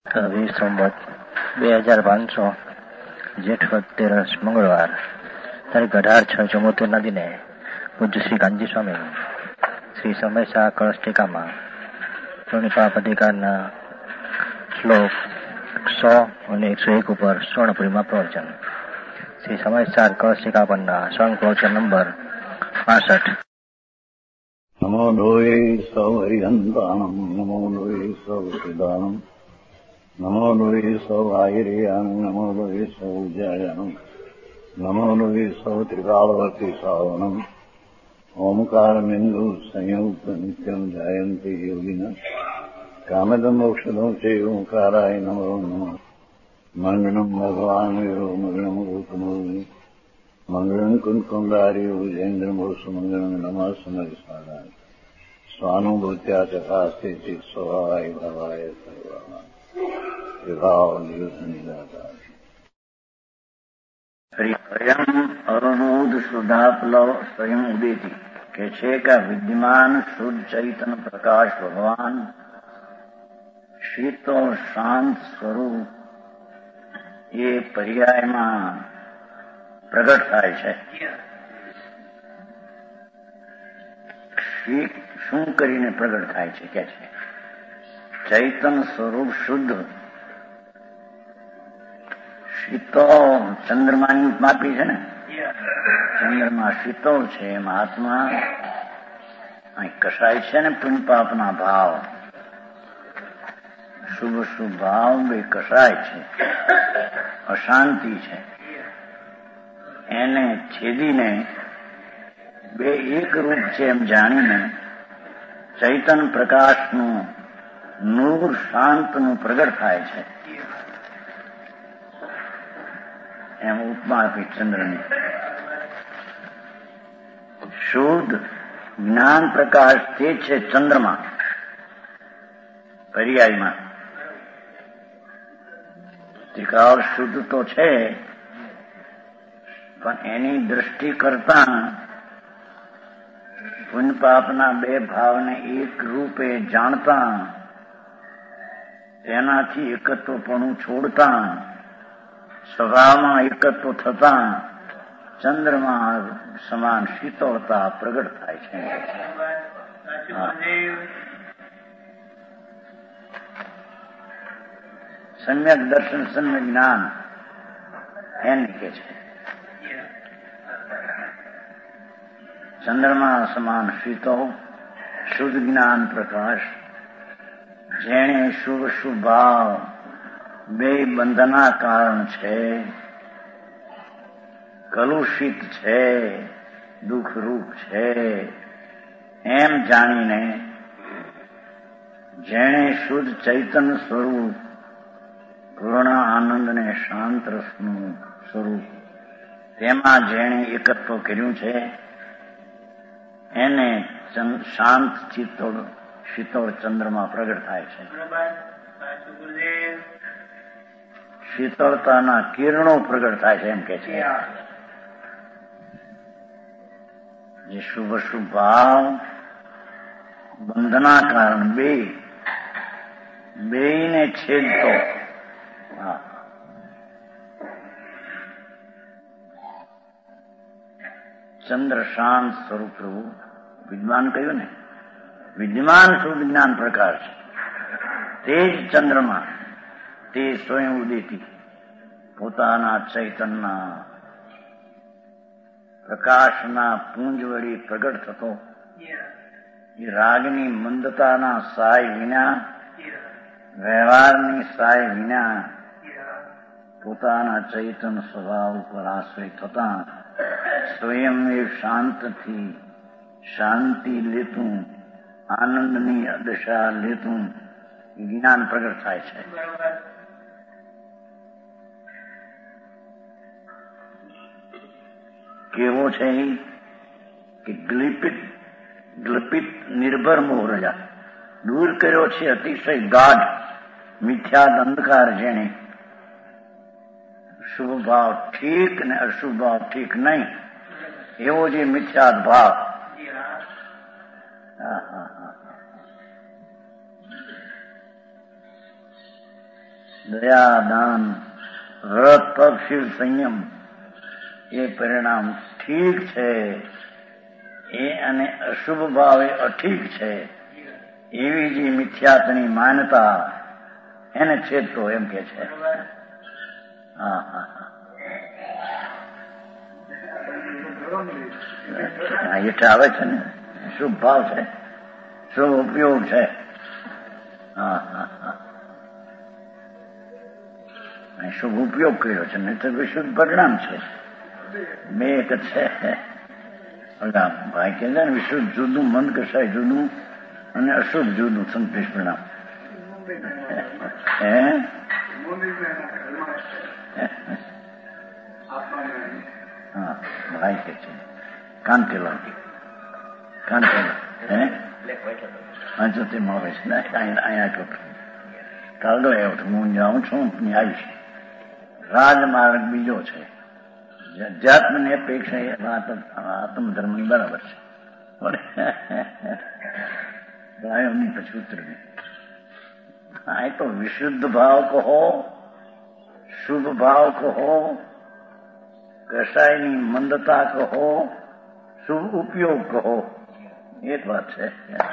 કવિ સંવત 2500 જેઠ 13 મંગળવાર તારીખ 18/6/74 દિને પૂજ્ય શ્રી કાનજી સ્વામી શ્રી સમયસા કળશ ટીકામાં પૂર્ણિપાપ અધિકારના શ્લોક 100 અને 101 ઉપર સ્વર્ણપુરીમાં પ્રવચન. શ્રી સમયસાર કળશ ટીકા પરના સ્વર્ણ પ્રવચન નંબર 65. નમો લોહે સૌ હરિહંતાણમ નમો લોહે સૌ સિદાનમ નમો લોહે સૌ આયર્યાન નમો લોહે સૌ જયાનમ નમો લોહે સૌ ત્રિકાળવર્તી સાવનમ ઓમકારમિંદુ સંયુક્ત નિત્યમ જાયંતિ યોગિના કામદમ મોક્ષદમ છે ઓંકારાય નમો નમઃ. મંગળમ ભગવાન વીરો મંગળમ ગૌતમોની મંગળમ કુંકુંડાર્યો જૈન્દ્રમોષ મંગળમ નમઃ સમરિસ્વાદાય સ્વાનુભૂત્યા ચકાસ્તે ચિત સ્વભાવાય ભાવાય સર્વા વિભાવ નિદાતા. સ્વયં અરુણોદ શુદ્ધાપલવ સ્વયં ઉદેતી કે છે કે વિદ્યમાન શુદ્ધ ચૈતન પ્રકાશ ભગવાન શીતળ શાંત સ્વરૂપ એ પર્યાયમાં પ્રગટ થાય છે. શું કરીને પ્રગટ થાય છે કે છે ચૈતન સ્વરૂપ શુદ્ધ શીતળ ચંદ્રમાની ઉપમા આપી છે ને. ચંદ્રમા શીતળ છે એમ આત્મા અહીં કસાય છે ને. પુણ્યપાપના ભાવ શુભ શુભ ભાવ બે કસાય છે, અશાંતિ છે. એને છેદીને બે એક રૂપ છે એમ જાણીને ચૈતન પ્રકાશનું નૂર શાંતનું પ્રગટ થાય છે એમ ઉપમા આપી ચંદ્રની. શુદ્ધ જ્ઞાન પ્રકાશ તે છે ચંદ્રમા પર્યાયમાં. ત્રિકાળ શુદ્ધ તો છે પણ એની દ્રષ્ટિ કરતા પુણ્ય પાપના બે ભાવને એક રૂપે જાણતા તેનાથી એકત્વપણું છોડતા સ્વભાવમાં એકત્વ થતા ચંદ્રમાં સમાન શીતળતા પ્રગટ થાય છે. સમ્યક દર્શન સમ્યક જ્ઞાન એને કે છે. ચંદ્રમા સમાન શીતળ શુદ્ધ જ્ઞાન પ્રકાશ જેણે શુભ શુભ ભાવ બે બંધના કારણ છે, કલુષિત છે, દુઃખરૂપ છે એમ જાણીને જેણે શુદ્ધ ચૈતન સ્વરૂપ પૂર્ણ આનંદ ને શાંત રસનું સ્વરૂપ તેમાં જેણે એકત્વ કર્યું છે એને શાંત ચિત્તોળ શીતળ ચંદ્રમાં પ્રગટ થાય છે. શીતળતાના કિરણો પ્રગટ થાય છે એમ કે છે. જે શુભ શુભ ભાવ બંધના કારણ બેયને છેદતો ચંદ્ર શાંત સ્વરૂપ પ્રભુ વિદ્વાન કહ્યું ને. વિદ્યમાન શુદ્ધ જ્ઞાન પ્રકાશ તે જ ચંદ્રમાં તે સ્વયં ઉદેતી પોતાના ચૈતનના પ્રકાશના પુંજ વળી પ્રગટ થતો એ રાગની મંદતાના સાય વિના વ્યવહારની સાય વિના પોતાના ચૈતન સ્વભાવ ઉપર આશ્રય થતા સ્વયં એ શાંતથી શાંતિ લેતું આનંદની દશા લેતું જ્ઞાન પ્રગટ થાય છે. કેવો છે કે ગ્લિપિત નિર્ભર મોહ રજા દૂર કર્યો છે અતિશય ગાઢ મિથ્યાદ અંધકાર જેણે શુભ ભાવ ઠીક ને અશુભ ભાવ ઠીક નહીં એવો જે મિથ્યાદ ભાવ દયા, દાન, વ્રત, તપ, શીલ, સંયમ એ પરિણામ ઠીક છે, એ અને અશુભ ભાવ એ અઠીક છે, એવી જે મિથ્યાત્વની માન્યતા એને છેદતો એમ કે છે. હા હા હા, એટલે આવે છે ને શુભ ભાવ છે, શુભ ઉપયોગ છે. હા હા હા, શુભ ઉપયોગ કર્યો છે ને તો વિશુદ્ધ પરિણામ છે. બે એક જ છે. ભાઈ કે છે ને વિશુદ્ધ જુદું, મંદ કસાય જુદું અને અશુભ જુદું, સંતેશ પરિણામ. હા, ભાઈ કે છે કાંતિલાલ વાંચો તે મળે છે ને અહીંયા કાગળ આવ્યો હતો. હું જાઉં છું આવીશ. રાજમાર્ગ બીજો છે. અધ્યાત્મની અપેક્ષા આત્મ ધર્મ બરાબર છે. ગાયોની પછી ઉતરવી. હા, એ તો વિશુદ્ધ ભાવ કહો, શુભ ભાવ કહો, કસાયની મંદતા કહો, શુભ ઉપયોગ કહો, એ જ વાત છે.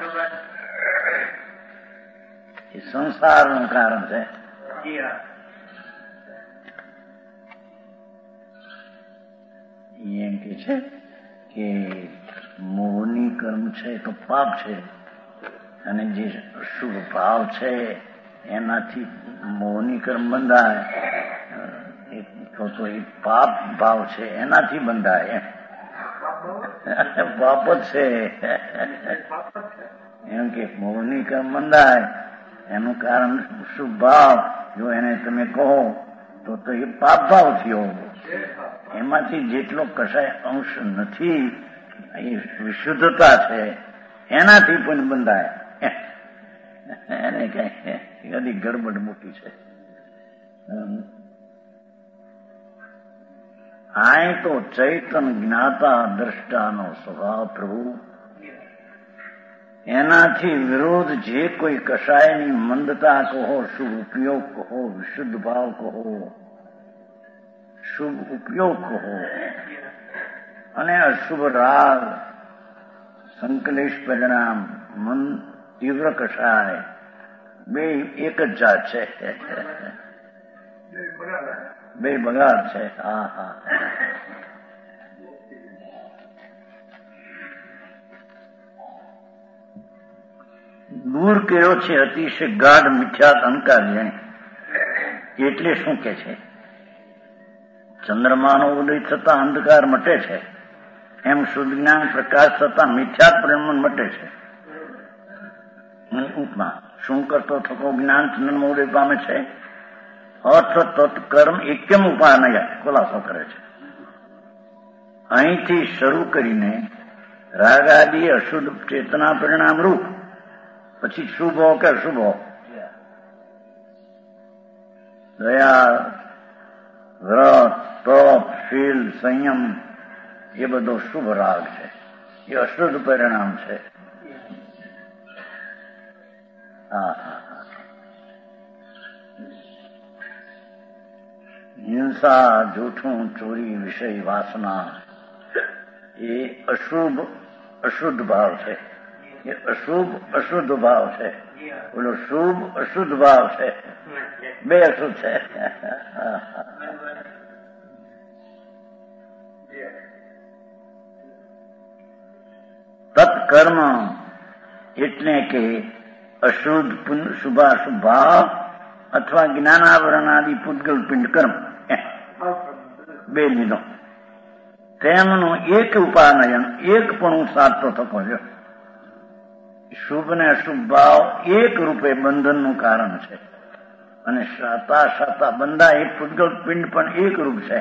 એ સંસારનું કારણ છે. એમ કે છે કે મોહની કર્મ છે તો પાપ છે, અને જે શુભ ભાવ છે એનાથી મોહની કર્મ બંધાય તો એ પાપ ભાવ છે એનાથી બંધાય. પાપ જ છે એમ કે મોહની કર્મ બંધાય એનું કારણ શુભ ભાવ, જો એને તમે કહો તો એ પાપ ભાવ થયો. એમાંથી જેટલો કશાય અંશ નથી એ વિશુદ્ધતા છે, એનાથી પણ બંધાય. એને કઈ બધી ગડબડ મોટી છે. આ તો ચૈતન જ્ઞાતા દ્રષ્ટાનો સ્વભાવ પ્રભુ, એનાથી વિરોધ જે કોઈ કશાયની મંદતા કહો, શુભ ઉપયોગ કહો, વિશુદ્ધ ભાવ કહો, શુભ ઉપયોગ કહો, અને અશુભ રાગ, સંકલેશ પરિણામ, મન તીવ્ર કષાય, બે એક જ જાત છે. બે બગાડ છે. હા હા, દૂર કર્યો છે અતિશય ગાઢ મિથ્યાત અંકાર જેને. એટલે શું કે છે? ચંદ્રમાનો ઉદય થતા અંધકાર મટે છે, એમ શુદ્ધ જ્ઞાન પ્રકાશ થતા મિથ્યાત પરિણામ મટે છે. ઉપમા શું કરતો થકો જ્ઞાન ચંદ્રમાં ઉદય પામે છે? અર્થ તત્કર્મ એકમ ઉપાનય ખુલાસો કરે છે. અહીંથી શરૂ કરીને રાગાદી અશુદ્ધ ચેતના પરિણામ રૂપ, પછી શુભ હો કે અશુભ હો, દયા, વ્રત, તપ, શીલ, સંયમ એ બધો શુભ રાગ છે, એ અશુદ્ધ પરિણામ છે. હિંસા, જૂઠું, ચોરી, વિષય, વાસના એ અશુદ્ધ ભાવ છે. એ અશુદ્ધ ભાવ છે. બોલો શુભ અશુદ્ધ ભાવ છે. બે અશુદ્ધ છે. તત્કર્મ એટલે કે અશુદ્ધ શુભાશુભ ભાવ અથવા જ્ઞાનાવરણ આદિ પૂતગલ પિંડ કર્મ બે લીધો. તેમનું એક ઉપાનયન, એક પણ સાધતો થકો છે. શુભ ને અશુભ ભાવ એક રૂપે બંધનનું કારણ છે, અને શાતા બંધા એક પૂતગલ પિંડ પણ એક રૂપ છે.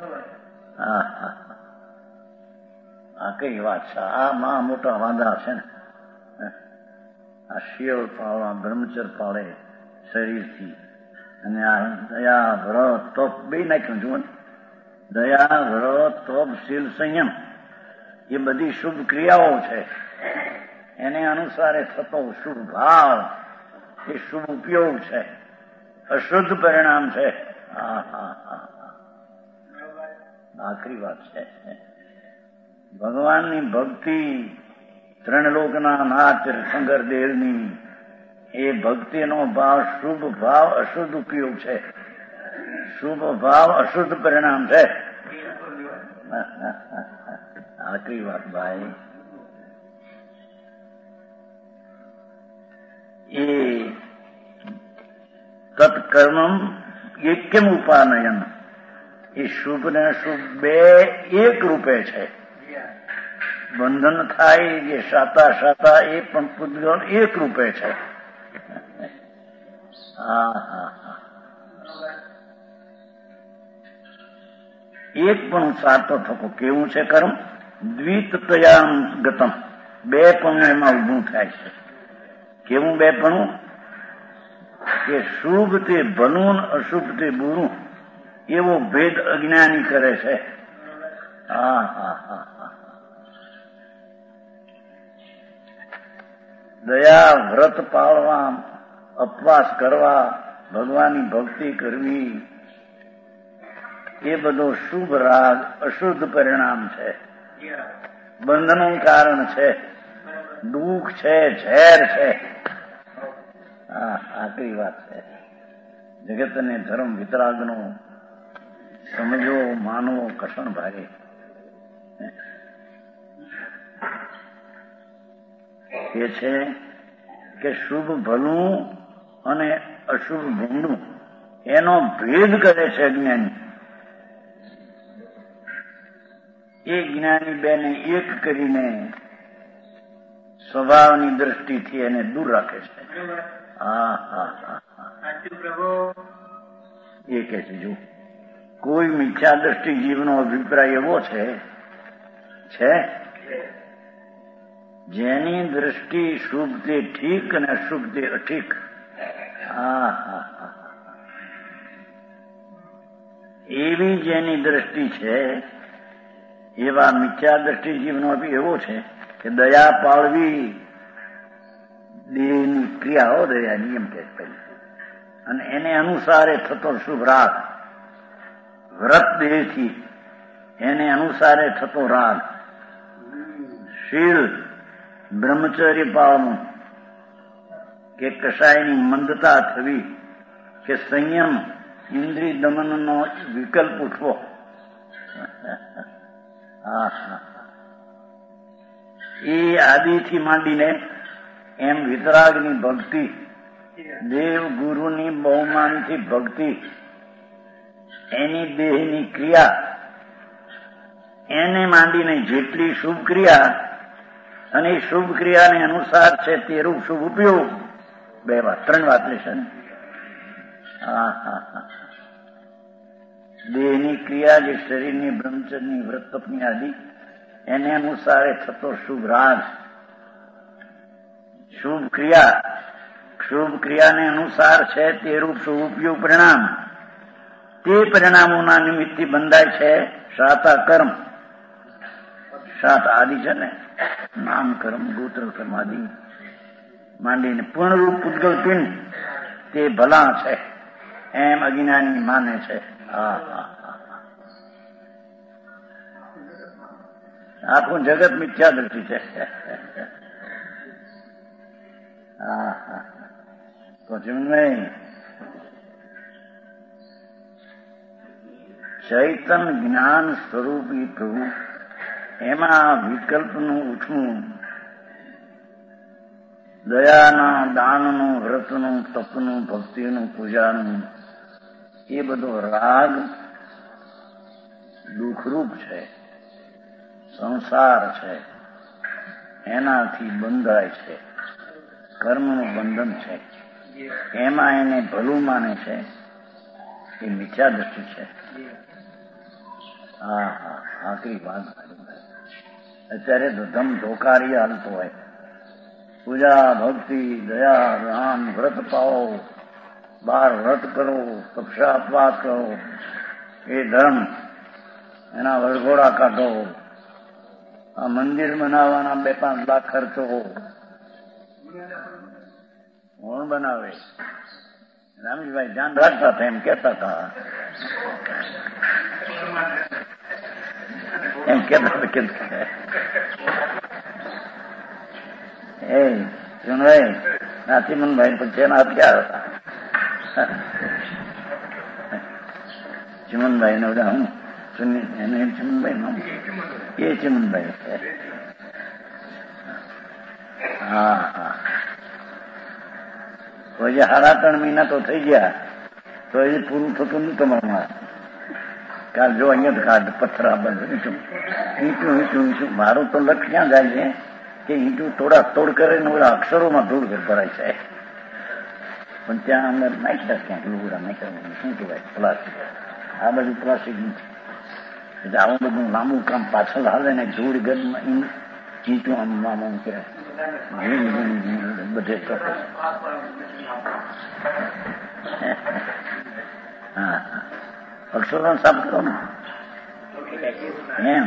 આ કઈ વાત છે? આ માં મોટા વાંધા છે ને. આ શિયળ પાળવા બ્રહ્મચર પાળે શરીરથી, અને આ દયા, વ્રત, તપ બે નાખ્યું જુઓ ને. દયા, વ્રત, તપ, શીલ, સંયમ એ બધી શુભ ક્રિયાઓ છે. એને અનુસારે થતો શુભ ભાવ એ શુભ ઉપયોગ છે. અશુદ્ધ પરિણામ છે. આખરી વાત છે. ભગવાનની ભક્તિ ત્રણ લોકના નાથ શંકર દેવની એ ભક્તિનો ભાવ શુભ ભાવ અશુદ્ધ ઉપયોગ છે. શુભ ભાવ અશુદ્ધ પરિણામ છે. આખરી વાત ભાઈ. એ તત્કર્મ એક્યમ ઉપાનયન, એ શુભ ને શુભ બે એક રૂપે છે. બંધન થાય જે શાતા શાતા એ પણ પૂતગલ એક રૂપે છે. એક પણ સાતો થકો કેવું છે કર્મ દ્વિતયામ ગતમ, બે પણ એમાં ઉભું થાય છે. કેવું બે પણ? કે શુભ તે ભલું અશુભ તે બુરું એવો ભેદ અજ્ઞાની કરે છે. દયા વ્રત પાળવા, ઉપવાસ કરવા, ભગવાનની ભક્તિ કરવી એ બધો શુભ રાગ અશુદ્ધ પરિણામ છે. બંધનું કારણ છે, દુઃખ છે, ઝેર છે. આખરી વાત છે. જગતને ધર્મ વિતરાગનો સમજો માનવો કષણ ભારે. એ છે કે શુભ ભલું અને અશુભ ભૂંડું એનો ભેદ કરે છે અજ્ઞાની. એ જ્ઞાની બેને એક કરીને સ્વભાવની દ્રષ્ટિથી એને દૂર રાખે છે. એ કે છે જો કોઈ મિથ્યા દ્રષ્ટિ જીવનો અભિપ્રાય એવો છે જેની દ્રષ્ટિ શુભ તે ઠીક અને અશુભ તે અઠીક. એવી જેની દ્રષ્ટિ છે એવા મિથ્યા દ્રષ્ટિ જીવનો એવો છે કે દયા પાળવી દેહની ક્રિયાઓ, દયા નિયમ કે પહેલી, અને એને અનુસારે થતો શુભ રાગ, વ્રત દેહથી એને અનુસારે થતો રાગ, શીલ બ્રહ્મચર્ય પાળવું કે કશાયની મંદતા થવી કે સંયમ ઇન્દ્રિય દમનનો વિકલ્પ ઉઠવો. એ આદિથી માંડીને એમ વિતરાગની ભક્તિ, દેવ ગુરુની બહુમાનથી ભક્તિ, એની દેહની ક્રિયા, એને માંડીને જેટલી શુભ ક્રિયા અને એ શુભ ક્રિયાને અનુસાર છે તે રૂપ શુભ ઉપયોગ, બે વાત, ત્રણ વાત લેશે ને. દેહની ક્રિયા જે શરીરની બ્રહ્મચર્યની વ્રત તપની આદિ એને અનુસારે થતો શુભ રાગ, શુભ ક્રિયાને અનુસાર છે તે રૂપ શુભ ઉપયોગ પરિણામ, તે પરિણામોના નિમિત્તથી બંધાય છે શાતા કર્મ. શાત આદિ છે ને, નામ કર્મ, ગોત્ર કર્મ આદિ માંડીને પૂર્ણરૂપ પૂતગલ પિંડ તે ભલા છે એમ અજ્ઞાની માને છે. આખું જગત મિથ્યા દ્રષ્ટિ છે. તો જીવનભાઈ ચૈતન જ્ઞાન સ્વરૂપી પ્રભુ એમાં વિકલ્પનું ઉઠવું, દયાના, દાનનું, વ્રતનું, તપનું, ભક્તિનું, પૂજાનું એ બધો રાગ દુઃખરૂપ છે, સંસાર છે, એનાથી બંધાય છે, કર્મનું બંધન છે. એમાં એને ભલું માને છે એ મિથ્યા દ્રષ્ટિ છે. આખરી વાત. અત્યારે તો ધમ ધોકારી હાલતો હોય. પૂજા, ભક્તિ, દયા, રામ, વ્રત પાવો, 12 વ્રત કરો, તપસ્યા અપવાસ કરો, એ ધર્મ, એના વરઘોડા કાઢો, આ મંદિર બનાવવાના 2-5 લાખ ખર્ચો કોણ બનાવે? રામીભાઈ ધ્યાન રાખતા હતા, એમ કેતા હતા, એમ કેતા એ ચુનભાઈ નાથીમનભાઈ પછી એના હથિયાર હતા. ચિમનભાઈ ને બધા હું એને ચિમનભાઈ એ ચિમનભાઈ. હા હા, તો જે 3.5 મહિના તો થઈ ગયા તો એ પૂરું થતું નહીં તમારું. કાલ જો અહીંયા કાઢ પથ્થરા બંધ ઈંટું ઈંટું મારું તો લક્ષ ક્યાં જાય છે કે ઈંટું તોડા તોડ કરે ને ઓલા અક્ષરોમાં ધૂળ ભરાય છે. પણ ત્યાં અંદર નાખ્યા ક્યાંક લુગડા નાખ્યા, શું કહેવાય, પ્લાસ્ટિક. આ બધું પ્લાસ્ટિક એટલે આવું બધું લાંબુ કામ પાછળ હાલે ને ધૂળ ગંદમાં ઈંટું આમ કે બધે ચોક્કસ. હા, અક્ષરો સાફ કરો ને એમ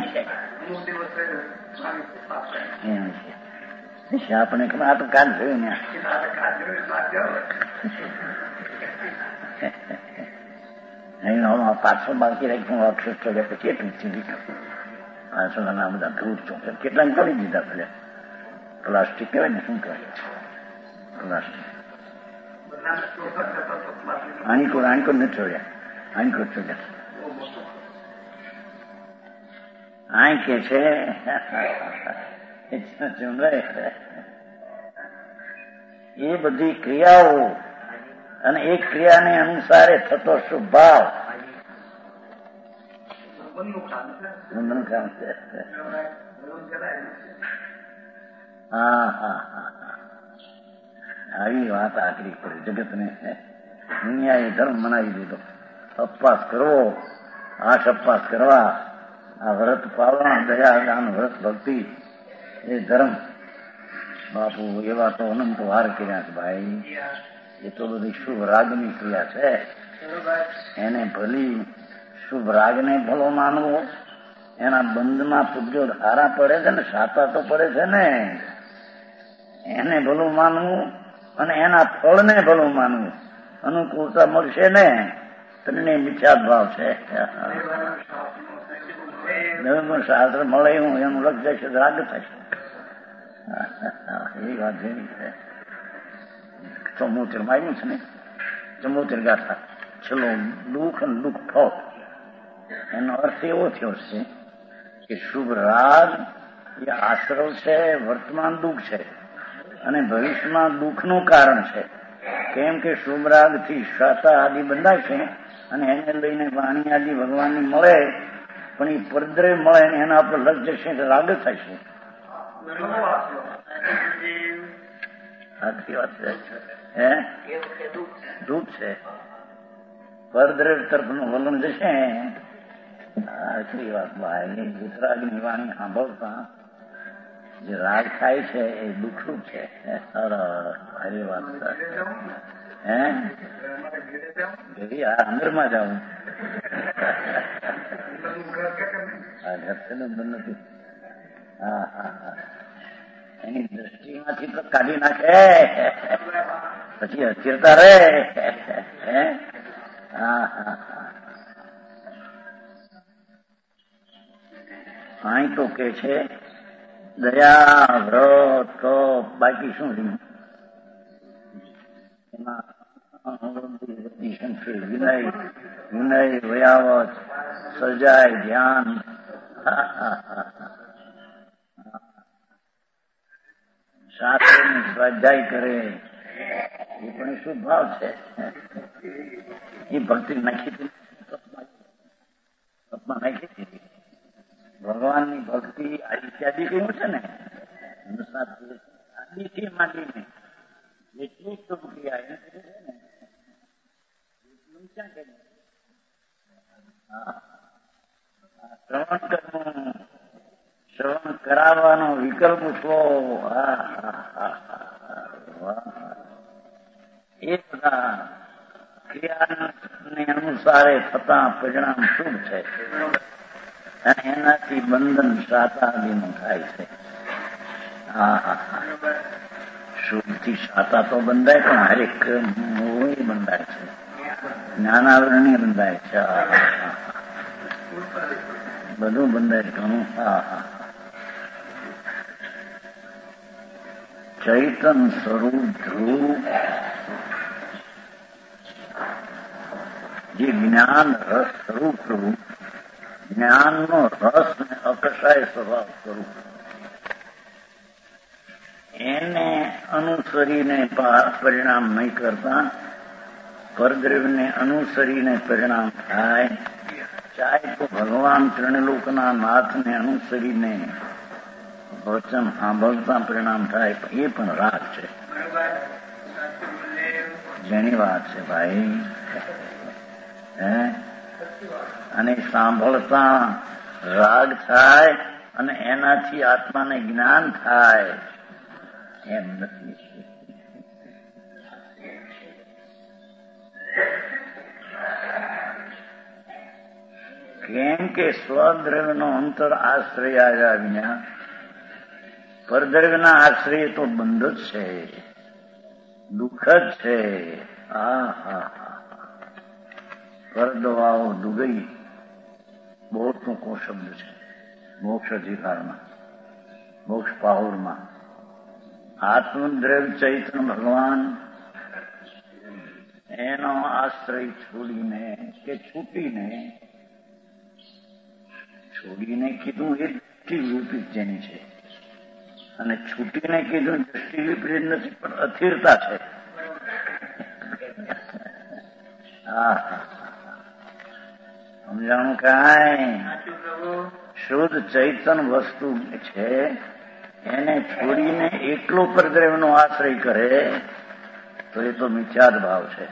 છે. આપણે આ તો કાલ થયું ને પાછળ બાકી રાખી અક્ષર ચોડ્યા પછી એટલું સીધી પાછળ ના બધા ધૂળ ચોકે કેટલાક કરી દીધા. પેલા પ્લાસ્ટિક કહેવાય ને, શું કહેવાય પ્લાસ્ટિક, આણીકોટ નથી છોડ્યા, આણીકોટ છોડ્યા. આ કે છે એ બધી ક્રિયાઓ અને એ ક્રિયાને અનુસારે થતો શુભ ભાવ બંધન છે. હા હા હા, આવી વાત આકરી કરી જગતને. દુનિયાએ ધર્મ મનાવી દીધો. અપવાસ કરવો, 8 અપવાસ કરવા, આ વ્રત પાવવા, દયાદાન વ્રત ભક્તિ એ ધર્મ. બાપુ એવા તો અનંત વાર કર્યા છે ભાઈ. એ તો બધી શુભ રાગની ક્રિયા છે. એને ભલી શુભ રાગને ભલો માનવો, એના બંધમાં પૂજ્યો ધારા પડે છે ને, સાતા તો પડે છે ને, એને ભલું માનવું અને એના ફળને ભલું માનવું. અનુકૂળતા મળશે ને, તમને મિથ્યા ભાવ છે. શાસ્ત્ર મળે હું એનું લક્ષ જશે, રાગ થશે. એ વાત એવી છે. 74 માં આવ્યું છે ને, 74 ગાથા, છેલ્લો દુઃખ અને દુઃખ ફળ. એનો અર્થ એવો થયો છે કે શુભ રાગ એ આશ્રવ છે, વર્તમાન દુઃખ છે અને ભવિષ્યમાં દુઃખનું કારણ છે. કેમ કે શુભ રાગ થી શ્વાસા આદિ બંધાય છે અને એને લઈને વાણી આદિ ભગવાનની મળે, પણ એ પરદ્રે મળે ને એના પર લક્ષ જશે તો રાગ થશે. સાચી વાત છે. હે દુઃખ છે, પરદ્રેવ તરફનું વલણ જશે. સાચી વાત ભાઈ. વિતરાગની વાણી સાંભળતા જે રાગ થાય છે એ દુઃખરૂપ છે. સારી વાત. હે અંદરમાં જાઉં નથી. હા હા હા, એની દ્રષ્ટિમાંથી તો કાઢી નાખે, પછી અસ્થિરતા રહે. હા હા હા, અહીં તો કે છે દયા વ્રત તો બાકી શું રહ્યું એમાં? વિનય વયાવત સજાય ધ્યાન. શાસ્ત્રની સ્વાધ્યાય કરે એ પણ શુભ ભાવ છે. એ ભક્તિ નાખી નાખી ભગવાનની ભક્તિ ઇત્યાદિ કહ્યું છે ને, આદિથી માંડીને જેટલી શુભ ક્રિયા એને છે ને એટલું ક્યાં કે શ્રવણ કરવું, શ્રવણ કરાવવાનો વિકલ્પ ઉઠવો, એ બધા ક્રિયાને અનુસારે થતા પરિણામ શુભ છે અને એનાથી બંધન શાતાદીનું થાય છે. શુભથી શાતા તો બંધાય, પણ હરેક શેથી બંધાય છે? જ્ઞાનાવરણની બંધાય છે. બધું બંધાય ઘણું. ચૈતન સ્વરૂપ ધ્રુવ જે જ્ઞાન રસ સ્વરૂપ પ્રભુ, જ્ઞાનનો રસ ને અકસાય સ્વભાવ સ્વરૂપ, એને અનુસરીને પરિણામ નહીં કરતા, પરદ્રવ્યને અનુસરીને પરિણામ થાય. ચાહે તો ભગવાન ત્રણલોકના નાથને અનુસરીને વચન સાંભળતા પરિણામ થાય, એ પણ રાગ છે. જેની વાત છે ભાઈ. અને સાંભળતા રાગ થાય અને એનાથી આત્માને જ્ઞાન થાય એમ નથી. કેમ કે સ્વદ્રવ્યનો અંતર આશ્રય આવ્યા વિના પરદ્રવ્યના આશ્રય તો બંધ જ છે, દુઃખ જ છે. પરદવાઓ ડૂબઈ બહુ ટૂંકો શબ્દ છે. મોક્ષ અધિકારમાં, મોક્ષ પાહોરમાં આત્મદ્રવ્ય ચૈતન્ય ભગવાન એનો આશ્રય છોડીને કે છોડીને કીધું એ દૃષ્ટિ વિપરીત જેની છે, અને છૂટીને કીધું દૃષ્ટિ વિપરીત નથી પણ અથિરતા છે. સમજાણું? કાંઈ શુદ્ધ ચૈતન વસ્તુ છે એને છોડીને એકલો પરદ્રવ્યનો આશ્રય કરે તો એ તો મિથ્યાદ ભાવ છે.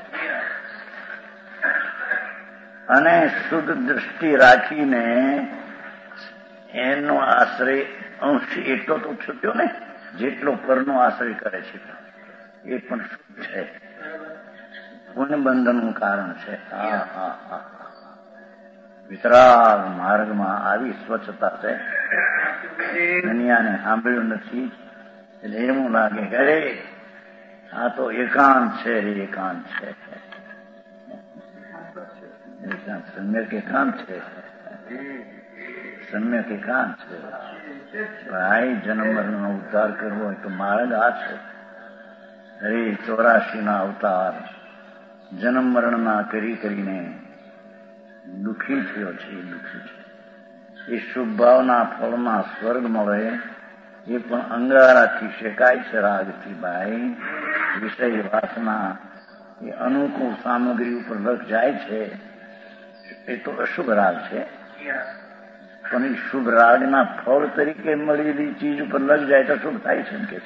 અને શુદ્ધ દૃષ્ટિ રાખીને એનો આશ્રય અંશ એટલો તો છૂટ્યો ને જેટલો પરનો આશ્રય કરે છે, એ પણ શુદ્ધ છે, પુણ્યબંધનનું કારણ છે. વિતરાગ માર્ગમાં આવી સ્વચ્છતા છે. દુનિયાને સાંભળ્યું નથી એટલે એવું લાગે કે અરે આ તો એકાંત છે. એકાંત છે, સમ્યક એકાંત છે. સમ્યક એકાંત છે. ભાઈ જન્મ મરણનો ઉદ્ધાર કરવો હોય તો માર્ગ આ છે. અરે 84 અવતાર જન્મ મરણના કરીને દુઃખી થયો છે. દુઃખી છે. એ શુભ ભાવના ફળમાં સ્વર્ગ મળે એ પણ અંગારાથી શેકાય છે રાગથી. ભાઈ વિષય વાસના એ અનુકૂળ સામગ્રી ઉપર લખ જાય છે એ તો અશુભ રાગ છે, પણ એ શુભ રાગના ફળ તરીકે મળેલી ચીજ ઉપર લગ જાય તો શુભ થાય છે કે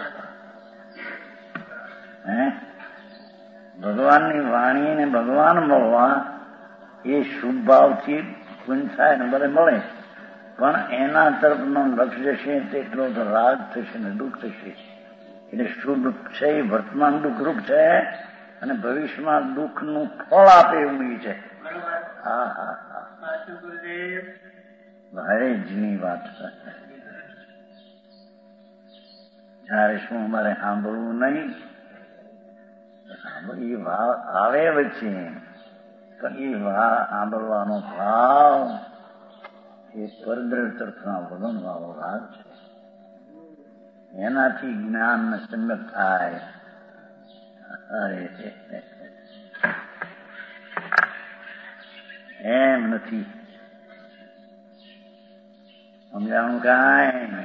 ભગવાનની વાણીને ભગવાન મળવા એ શુભ ભાવથી ગુણ થાય ને ભલે મળે, પણ એના તરફનો લક્ષ્ય જશે તેટલો તો રાગ થશે ને દુઃખ થશે. એટલે શુભ છે એ વર્તમાન દુઃખરૂપ છે અને ભવિષ્યમાં દુઃખનું ફળ આપે એવું એ છે. ભારે ઝીણી વાત છે. જયારે શું અમારે સાંભળવું નહીં, એ ભાવ આવે વચ્ચે, પણ એ સાંભળવાનો ભાવ એ પરદ્રવ્ય તરફના વલણ વાળો રાગ છે. એનાથી જ્ઞાન ને સમ્યક થાય. એમ નથી. સમજાણું? કાંઈ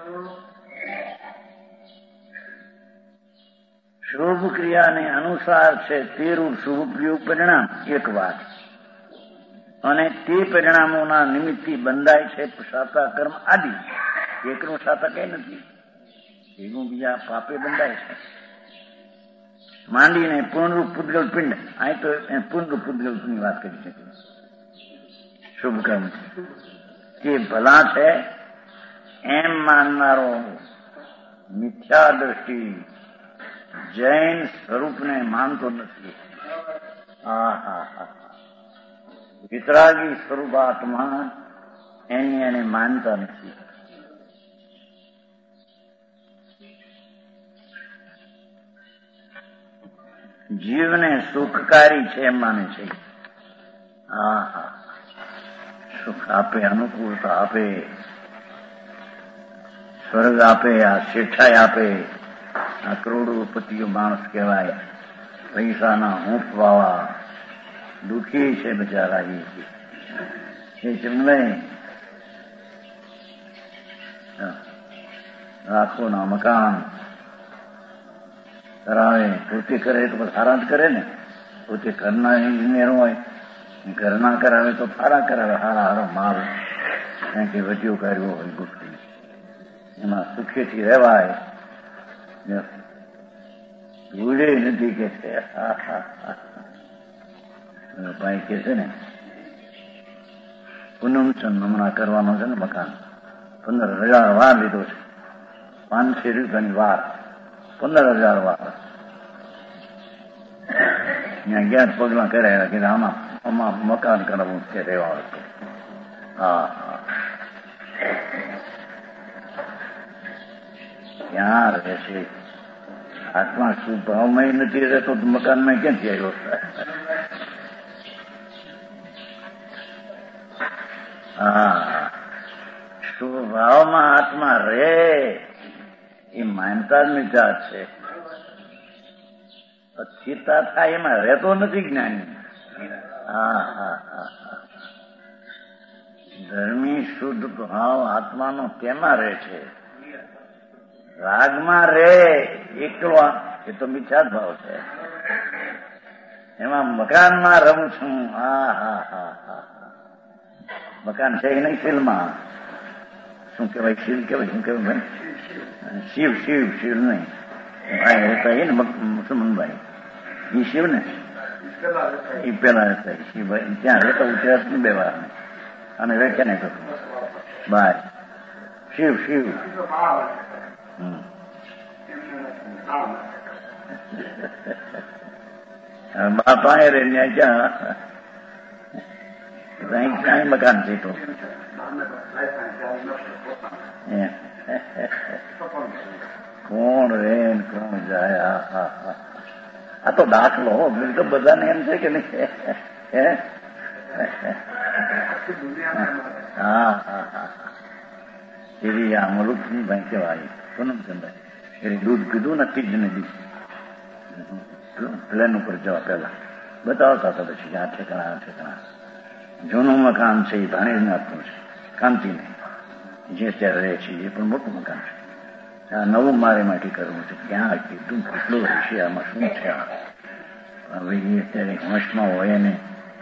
શુભ ક્રિયાને અનુસાર છે તે રૂપ શુભ પ્રયોગ પરિણામ એક વાત, અને તે પરિણામોના નિમિત્તથી બંધાય છે શાતા કર્મ આદિ. એકનું શાતા કઈ નથી, એનું બીજા પાપે બંધાય છે. માંડીને પૂર્ણરૂપ પૂતગલ પિંડ, અહીં તો પૂર્ણરૂપ પૂતગલની વાત કરી છે. શુભ કર્મ કે ભલા છે એમ માનનારો મિથ્યા દ્રષ્ટિ જૈન સ્વરૂપને માનતો નથી. વિતરાગી સ્વરૂપાત્મા એને માનતા નથી. જીવને સુખકારી છે એમ માને છે. સુખ આપે, અનુકૂળતા આપે, સ્વર્ગ આપે, આ શેઠાઈ આપે. આ કરોડોપતિઓ માણસ કહેવાય, પૈસાના હૂંફ વાળા, દુઃખી છે બિચારા. એ ચંદ્રને લાખોના મકાન કરાવે, પોતે કરે તો સારા જ કરે ને. પોતે ઘરના એન્જિનિયર હોય, ઘરના કરાવે તો સારા કરાવે, હારો માલ કારણ કે વધ્યો કર્યો હોય ગુસ્સી, એમાં સુખેથી રહેવાય. ભૂલે નથી કે છે. ભાઈ કે છે ને, પૂનમચંદ હમણાં કરવાનો છે ને મકાન, 15,000 વાર લીધો છે, 500 રૂપિયાની વાર, 15,000 વાર. ત્યાં ગયા પગલા કર્યા કે આમાં મકાન કરાવવું છે રહેવા. ક્યાં રહે છે આત્મા? શું ભાવમાં નથી રહેતો તો મકાનમાં ક્યાંથી આવ્યો? સ્વભાવમાં આત્મા રે એ માનતા જ મિથ્યા છે. અસ્થિરતા થાય એમાં રહેતો નથી જ્ઞાની. ધર્મી શુદ્ધ ભાવ આત્માનો તેમાં રહે છે. રાગમાં રે એકલો એ તો મિથ્યા જ ભાવ છે. એમાં મકાનમાં રહું છું. મકાન છે એ નહીં, શિલમાં શું કહેવાય? શિલ કહેવાય, શું કહેવાય? શિવ શિવ શિવ નહીં ભાઈ રહેતા એ ને મુસલમાનભાઈ, એ શિવ ને એ પેલા રહેતા શિવ ત્યાં રહેતા ઉતર્યા ને 2 વાર અને વેખ્યા નહીં થતું બાય શિવ શિવ. બાપા રે ક્યાં મકાન છે તો કોણ રે કોણ જાય? આ તો દાખલો તો બધાને એમ છે કે નહીં? એવી આ મલુકની ભાઈ કહેવાય પૂનમચંદભાઈ. એ દૂધ પીધું નથી જ નથી. પ્લેન ઉપર જવા પહેલા બતાવતા હતા પછી આ ઠેકાણા. જૂનું મકાન છે એ ભાણેજનાથનું છે, કાંતિને જે અત્યારે રહે છે એ પણ મોટું મકાન છે. આ નવું મારે માટે કરવું છે. ક્યાં કેટલું કેટલું રહેશે, આમાં શું છે? હવે એ અત્યારે હોશમાં હોય ને.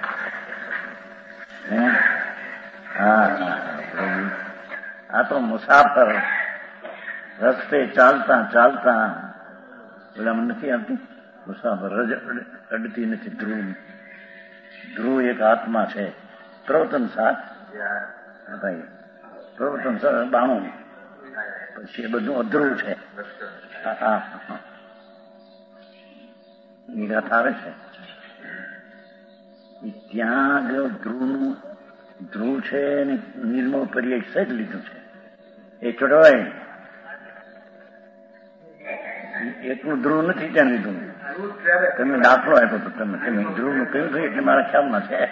આ તો મુસાફર રસ્તે ચાલતા ચાલતા પેલામાં નથી આવતી મુસાફર રજ અડતી નથી. ધ્રુવ એક આત્મા છે. પ્રવર્તન 7 ભાઈ, પ્રવર્તન 92 પછી એ બધું અધ્રુવ છે. નિરાત આવે છે ત્યાં ધ્રુવ છે ને નિર્મળ પર્યાય સહિત લીધું છે. એ ચોટવાય એકલું ધ્રુવ નથી ત્યાં લીધું. તમે દાખલો આપ્યો તો તમે ધ્રુવનું કહ્યું છે એટલે મારા ખ્યાલમાં છે.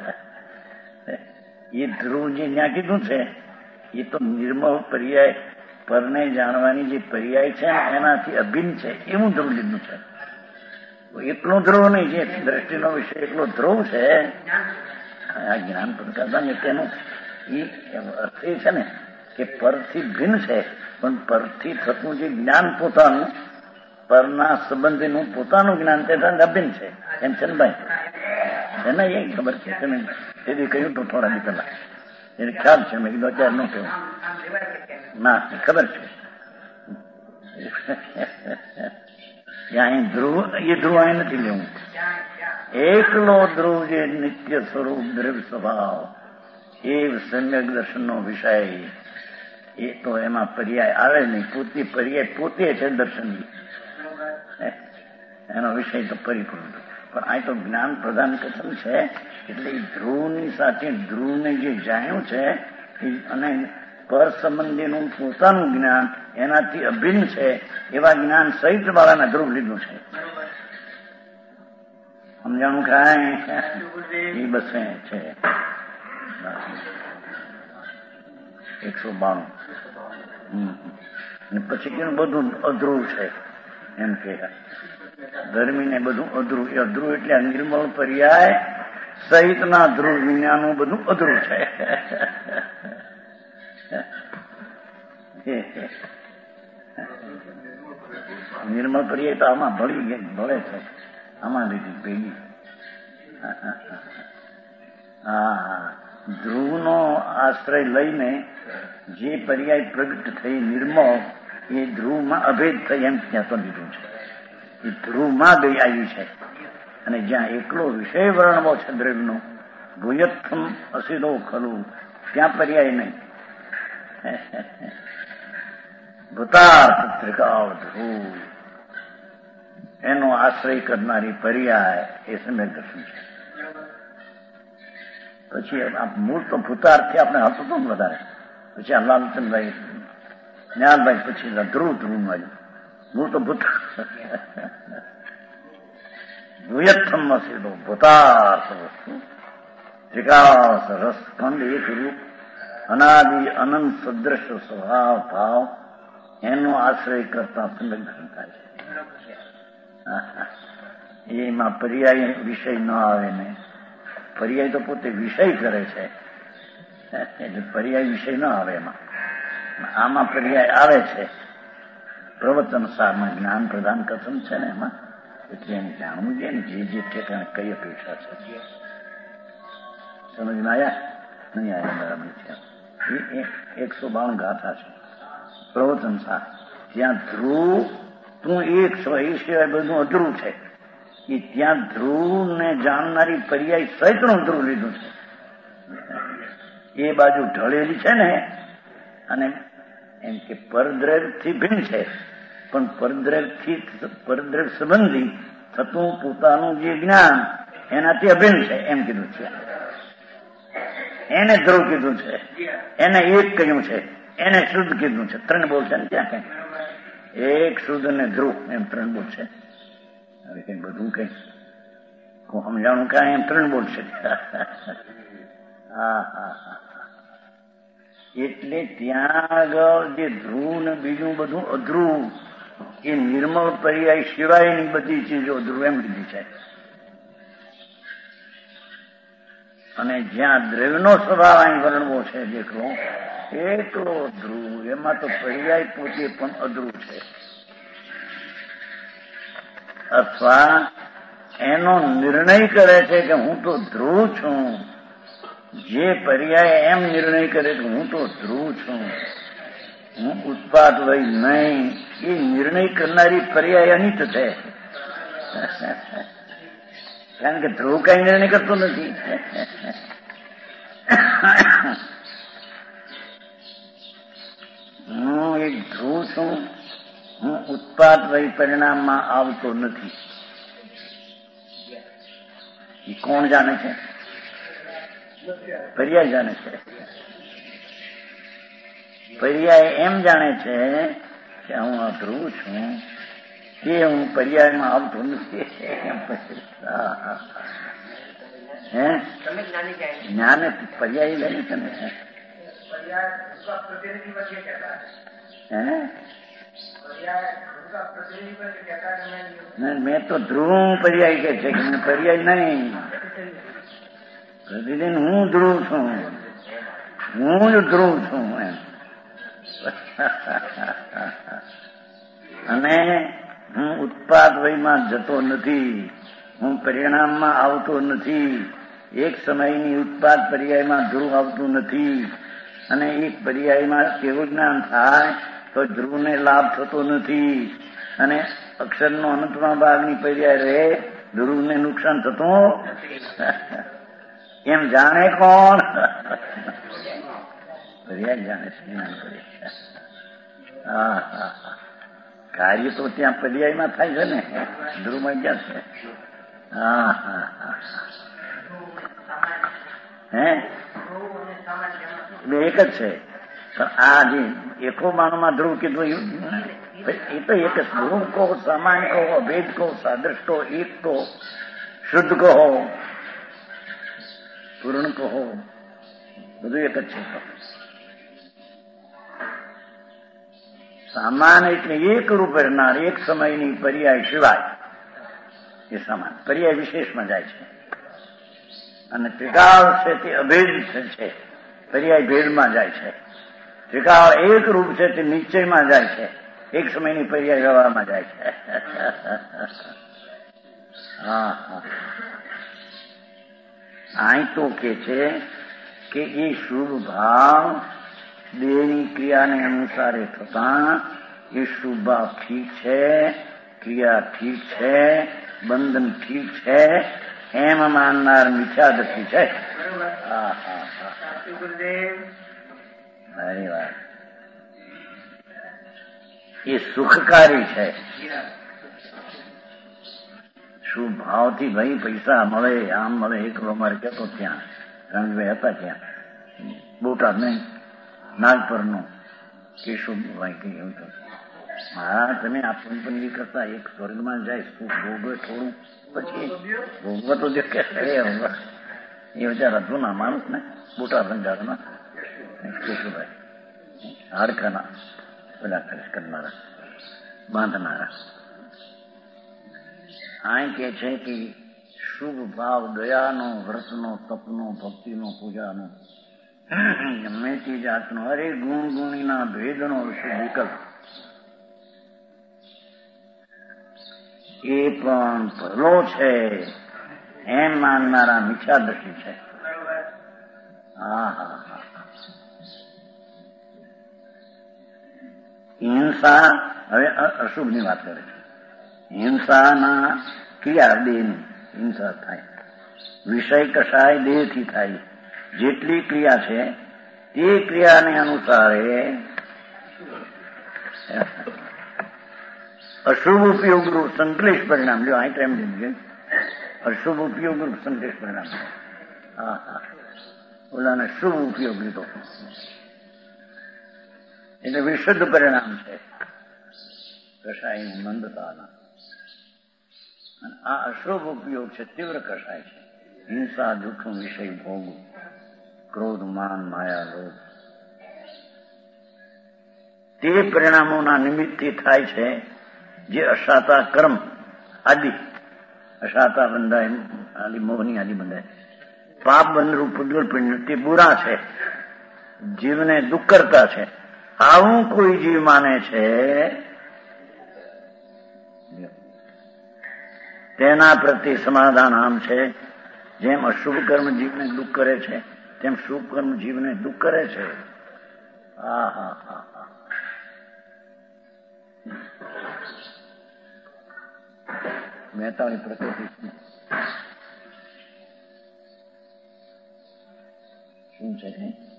એ ધ્રુવ જે ત્યાં કીધું છે એ તો નિર્મળ પર્યાય, પરને જાણવાની જે પર્યાય છે ને એનાથી અભિન્ન છે એવું ધ્રુવ લીધું છે. એકલો ધ્રુવ નહીં, જે દ્રષ્ટિનો વિષય એકલો ધ્રુવ છે. આ જ્ઞાન પ્રકાશ તેનું એ અર્થ એ છે ને કે પરથી ભિન્ન છે, પણ પરથી થતું જે જ્ઞાન પોતાનું, પરના સંબંધીનું પોતાનું જ્ઞાન તે અભિન્ન છે. એમ છે ને ભાઈ? એને એ ખબર છે. તમે તેથી કહ્યું તો થોડા દી પહેલા એને ખ્યાલ છે. મેં કીધું અત્યારે ન કહ્યું ના, ખબર છે. ધ્રુવ એ ધ્રુવ અહીં નથી લેવું. એકલો ધ્રુવ જે નિત્ય સ્વરૂપ દ્રવ્ય સ્વભાવ એ સમ્યક દર્શનનો વિષય, એ તો એમાં પર્યાય આવે નહીં. પર્યાય પોતે છે દર્શન, એનો વિષય તો પરિપૂર્ણ. પણ આ તો જ્ઞાન પ્રધાન કથન છે. એટલે એ ધ્રુવની સાથે ધ્રુવને જે જાણ્યું છે અને પર સંબંધીનું પોતાનું જ્ઞાન એનાથી અભિન્ન છે એવા જ્ઞાન સહિત વાળાના ધ્રુવ લીધું છે. સમજાણું કાંઈ એ બસે છે 192. પછી કેવું બધું અધરું છે એમ કે ગરમી ને બધું અધરું. એ અધરું એટલે નિર્મળ પર્યાય સહિતના ધ્રુવ વિજ્ઞાનનું બધું અધરું છે. નિર્મળ પર્યાય તો આમાં ભળે છે, આમાં લીધી ભેગી. હા, ધ્રુવનો આશ્રય લઈને જે પર્યાય પ્રગટ થઈ નિર્મળ, એ ધ્રુવમાં અભેદ થઈ એમ ત્યાં તો લીધું છે. એ ધ્રુવમાં ગઈ આવી છે. અને જ્યાં એકલો વિષય વર્ણવો છે દ્રવ્યનો, ભૂયત્થમ અસીદો ખલું, ત્યાં પર્યાય નહીં. ભૂતાર્થ ત્રિકાળ ધ્રુવ, એનો આશ્રય કરનારી પર્યાય એ સમ્યક દર્શન છે. પછી મૂળ તો ભૂતાર્થથી આપણે હતું તો વધારે. પછી આ લાલચંદભાઈ જ્ઞાનભાઈ પછી ધ્રુવ આવ્યું. મૂળ તો ભૂત ભૂયત્થમ સીધો ભૂતાર્થ વસ્તુ ત્રિકાળ રસ ખંડ એક રૂપ અનાદિ અનંત સદ્રશ સ્વભાવ ભાવ, એનો આશ્રય કરતા સમ્યક દર્શન થાય છે. એમાં પર્યાય વિષય ન આવે ને, પર્યાય તો પોતે વિષય કરે છે એટલે પર્યાય વિષય ન આવે એમાં. આમાં પર્યાય આવે છે. પ્રવચન સારમાં જ્ઞાન પ્રદાન કથન છે ને એમાં, એટલે એને જાણવું જોઈએ ને જે ઠેકાણે કઈ અપેક્ષા છે. સમજમાં આવ્યા? નહીં આવ્યા? બરાબર છે. એ 192 ગાથા છે પ્રવચન સાર. ત્યાં ધ્રુવ તું એક છો એ સિવાય બધું અધરું છે. એ ત્યાં ધ્રુવ ને જાણનારી પર્યાય સહિતનું ધ્રુવ લીધું છે. એ બાજુ ઢળેલી છે ને, અને એમ કે પરદ્રવ્યથી ભિન્ન છે, પણ પરદ્રવ્ય સંબંધી થતું પોતાનું જે જ્ઞાન એનાથી અભિન્ન છે એમ કીધું છે. એને ધ્રુવ કીધું છે, એને એક કહ્યું છે, એને શુદ્ધ કીધું છે. 3 બોલ છે ને ત્યાં કઈ એક શુદ્ધ અને ધ્રુવ એમ 3 બોલ છે. હવે કઈ બધું કઈ સમજાણું કાંઈ એમ 3 બોલ છે. એટલે ત્યાં આગળ જે ધ્રુવ ને બીજું બધું અધ્રુવ, એ નિર્મળ પર્યાય સિવાયની બધી ચીજો ધ્રુવ એમ લીધી છે. અને જ્યાં દ્રવ્યનો સ્વભાવ અહીં વર્ણવો છે જેટલો એકલો ધ્રુવ, એમાં તો પર્યાય પોતે પણ અધ્રુવ છે. અથવા એનો નિર્ણય કરે છે કે હું તો ધ્રુવ છું. જે પર્યાય એમ નિર્ણય કરે કે હું તો ધ્રુવ છું, હું ઉત્પાદ વય નહીં, એ નિર્ણય કરનારી પર્યાય અનિત છે. કારણ કે ધ્રુવ કઈ નિર્ણય કરતો નથી. હું એક ધ્રુવ છું, હું ઉત્પાદ વય પરિણામમાં આવતો નથી. એ કોણ જાણે છે? પર્યાય જાણે છે. પર્યાય એમ જાણે છે કે હું આ ધ્રુવ છું, એ હું પર્યાયમાં આવતો નથી. જ્ઞાને પર્યાય લઈને છે ને. મેં તો ધ્રુવ પર્યાય કે છે કે પર્યાય નહીં. પ્રતિદિન હું ધ્રુવ છું, હું જ ધ્રુવ છું એમ. અને હું ઉત્પાદ વયમાં જતો નથી, હું પરિણામમાં આવતો નથી. એક સમયની ઉત્પાદ પર્યાયમાં ધ્રુવ આવતું નથી. અને એક પર્યાયમાં કેવું જ્ઞાન થાય તો ધ્રુવને લાભ થતો નથી. અને અક્ષરનો અનંતમાં ભાગની પર્યાય રહે, ધ્રુવને નુકસાન થતું એમ જાણે કોણ? પર્યાય જાણે છે. કાર્ય તો ત્યાં પર્યાયમાં થાય છે ને, ધ્રુવમાં ક્યાં છે? બે એક જ છે. પણ આ જે એકો માનમાં ધ્રુવ કીધું એ તો એક જ. ધ્રુવ કહો, સામાન્ય કહો, અભેદ કહો, સાદૃશ કહો, એક કહો, શુદ્ધ કહો, પૂર્ણ કહો, બધું એક જ છે. સામાન એટલે એક રૂપ રહેનાર, એક સમયની પર્યાય સિવાય એ સમાન પર્યાય વિશેષમાં જાય છે. અને ત્રિકાળ છે તે અભેદ છે, પર્યાય ભેદમાં જાય છે. ત્રિકાળ એક રૂપ છે તે નિશ્ચયમાં જાય છે, એક સમયની પર્યાય વ્યવહારમાં જાય છે. અહીં તો કે છે કે એ શુભ ભાવ દેહની ક્રિયાને અનુસારે થતા એ શુભ ભાવ ઠીક છે, ક્રિયા ઠીક છે, બંધન ઠીક છે એમ માનનાર મિથ્યાદર્શી છે. સારી વાત. એ સુખકારી છે. શુભ ભાવથી ભાઈ પૈસા મળે, આમ મળે. એક અમારે કહેતો ત્યાં રણભાઈ હતા ત્યાં બોટાદ નહીં નાગપરનું કેશુભાઈ કઈ એવું તો મહારાજ તમે આ પંપનગી કરતા એક સ્વર્ગમાં જાય સુખ ભોગવે થોડું પછી ભોગવે તો જે કે એ વિચાર હતું ના માણસ ને બોટાદ રંજાડના કેશુભાઈ હાડકાના પેલા કરનારા બાંધનારા. આ કે છે કે શુભ ભાવ દયાનો, વ્રતનો, તપનો, ભક્તિનો, પૂજાનો, ગમે તે જાતનો હરેક ગુણ ગુણીના ભેદનો શુભ વિકલ્પ એ પણ ભલો છે એમ માનનારા મિથ્યાદર્શી છે. હિંસા હવે અશુભની વાત કરે છે. હિંસાના ક્રિયા દેહની હિંસા થાય, વિષય કશાય દેહથી થાય. જેટલી ક્રિયા છે તે ક્રિયાને અનુસારે અશુભ ઉપયોગ રૂપ સંશ્લેષ પરિણામ. જો અહીં એમ છે અશુભ ઉપયોગ રૂપ સંશ્લેષ પરિણામ. ઓલાને શુભ ઉપયોગ લીધો એટલે વિશુદ્ધ પરિણામ છે કશાયની મંદતાના. અને આ અશુભ ઉપયોગ છે તીવ્ર કશાય છે. હિંસા, દુઃખનું વિષય ભોગવું, ક્રોધ, માન, માયા, લોભ તે પરિણામોના નિમિત્તથી થાય છે જે અશાતા કર્મ આદિ અશાતા બંધાય, આદિ મોહની આદિ બંધાય, પાપ બંધરૂપ પૂતગલ પુણ્ય તે બુરા છે, જીવને દુઃખ કરતા છે. આવું કોઈ જીવ માને છે તેના પ્રત્યે સમાધાન આમ છે જેમ અશુભ કર્મ જીવને દુઃખ કરે છે તેમ શુભ કર્મ જીવને દુઃખ કરે છે. મહેતાની પ્રકૃતિ શું છે?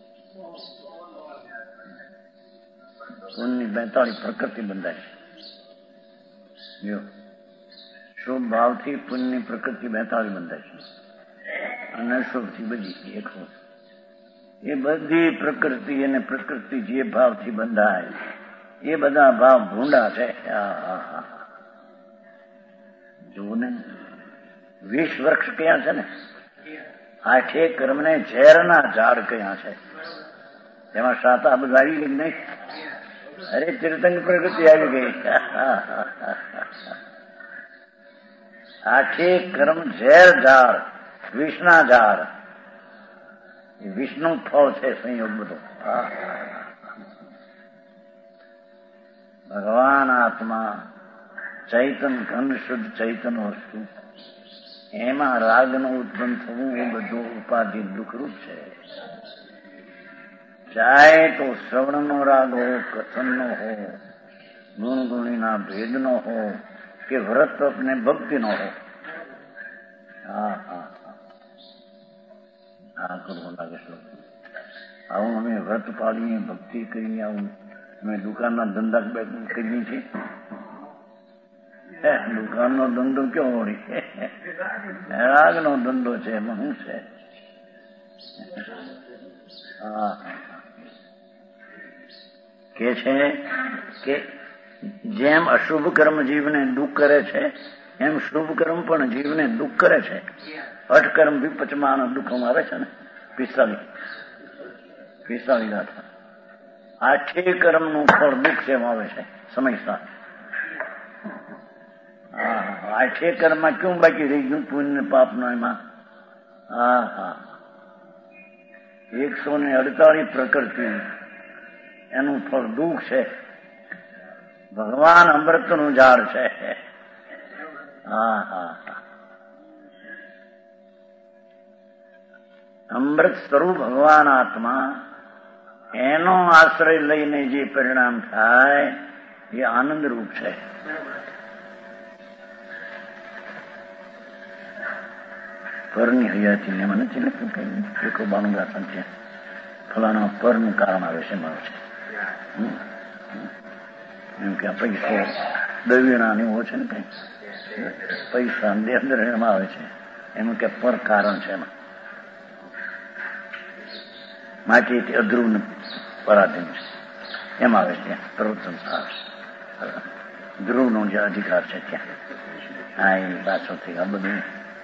પુણ્યની 42 પ્રકૃતિ બંધાય છે. શુભ ભાવથી પુણ્યની પ્રકૃતિ 42 બંધાય છે અને અશુભથી બધી 100. એ બધી પ્રકૃતિ અને પ્રકૃતિ જે ભાવથી બંધાય એ બધા ભાવ ભૂંડા છે. જુઓ ને, 20 વૃક્ષ ક્યાં છે ને, 8 કર્મને ઝેરના ઝાડ ક્યાં છે. એમાં સાતા બધું આવી ગઈ નહીં. અરે તીર્થંગ પ્રકૃતિ આવી ગઈ. 8 કર્મ ઝેર ઝાડ, વિષના ઝાડ. વિષ્ણુ ફળ છે સંયોગ બધો. ભગવાન આત્મા ચૈતન ઘન શુદ્ધ ચૈતન વસ્તુ એમાં રાગનું ઉત્પન્ન થવું એ બધું ઉપાધિ દુઃખરૂપ છે. ચાહે તો શ્રવણનો રાગ હો, કથનનો હો, ગુણગુણીના ભેદનો હો કે વ્રત અને ભક્તિનો હો. કરવું લાગે શ્લોક. આવું અમે વ્રત પાડીએ, ભક્તિ કરીને આવું અમે દુકાનના ધંધા કરીએ છીએ. દુકાનનો ધંધો કેવો હોય? રાગનો ધંધો છે. એમાં શું છે? કે છે કે જેમ અશુભ કર્મ જીવને દુઃખ કરે છે એમ શુભ કર્મ પણ જીવને દુઃખ કરે છે. અઠકર્મ વિપચમાન દુઃખમાં આવે છે ને 45 ગાથા. 8 કર્મનું ફળ દુઃખ જેમ આવે છે સમય સાથે. 8 કર્મમાં ક્યું બાકી રહી ગયું પુણ્ય પાપનો એમાં? 148 પ્રકૃતિ એનું ફળ દુઃખ છે. ભગવાન અમૃતનું ઝાડ છે. અમૃત સ્વરૂપ ભગવાન આત્મા, એનો આશ્રય લઈને જે પરિણામ થાય એ આનંદ રૂપ છે. પરની હયાતી એમાં નથી લખ્યું કઈ 192 ગાથા છે. ફલાણા પરનું કારણ આવે છે એમાં છે એમ કે પૈસો દવીણા ને એવો છે ને કઈ પૈસા અંદર એમાં આવે છે એનું કે પર કારણ છે એમાં. માટે અધ્રુવ પરાધીન છે એમ આવે છે. પ્રવૃત્તન ધ્રુવનો જે અધિકાર છે ત્યાં એ પાછળથી આ બધું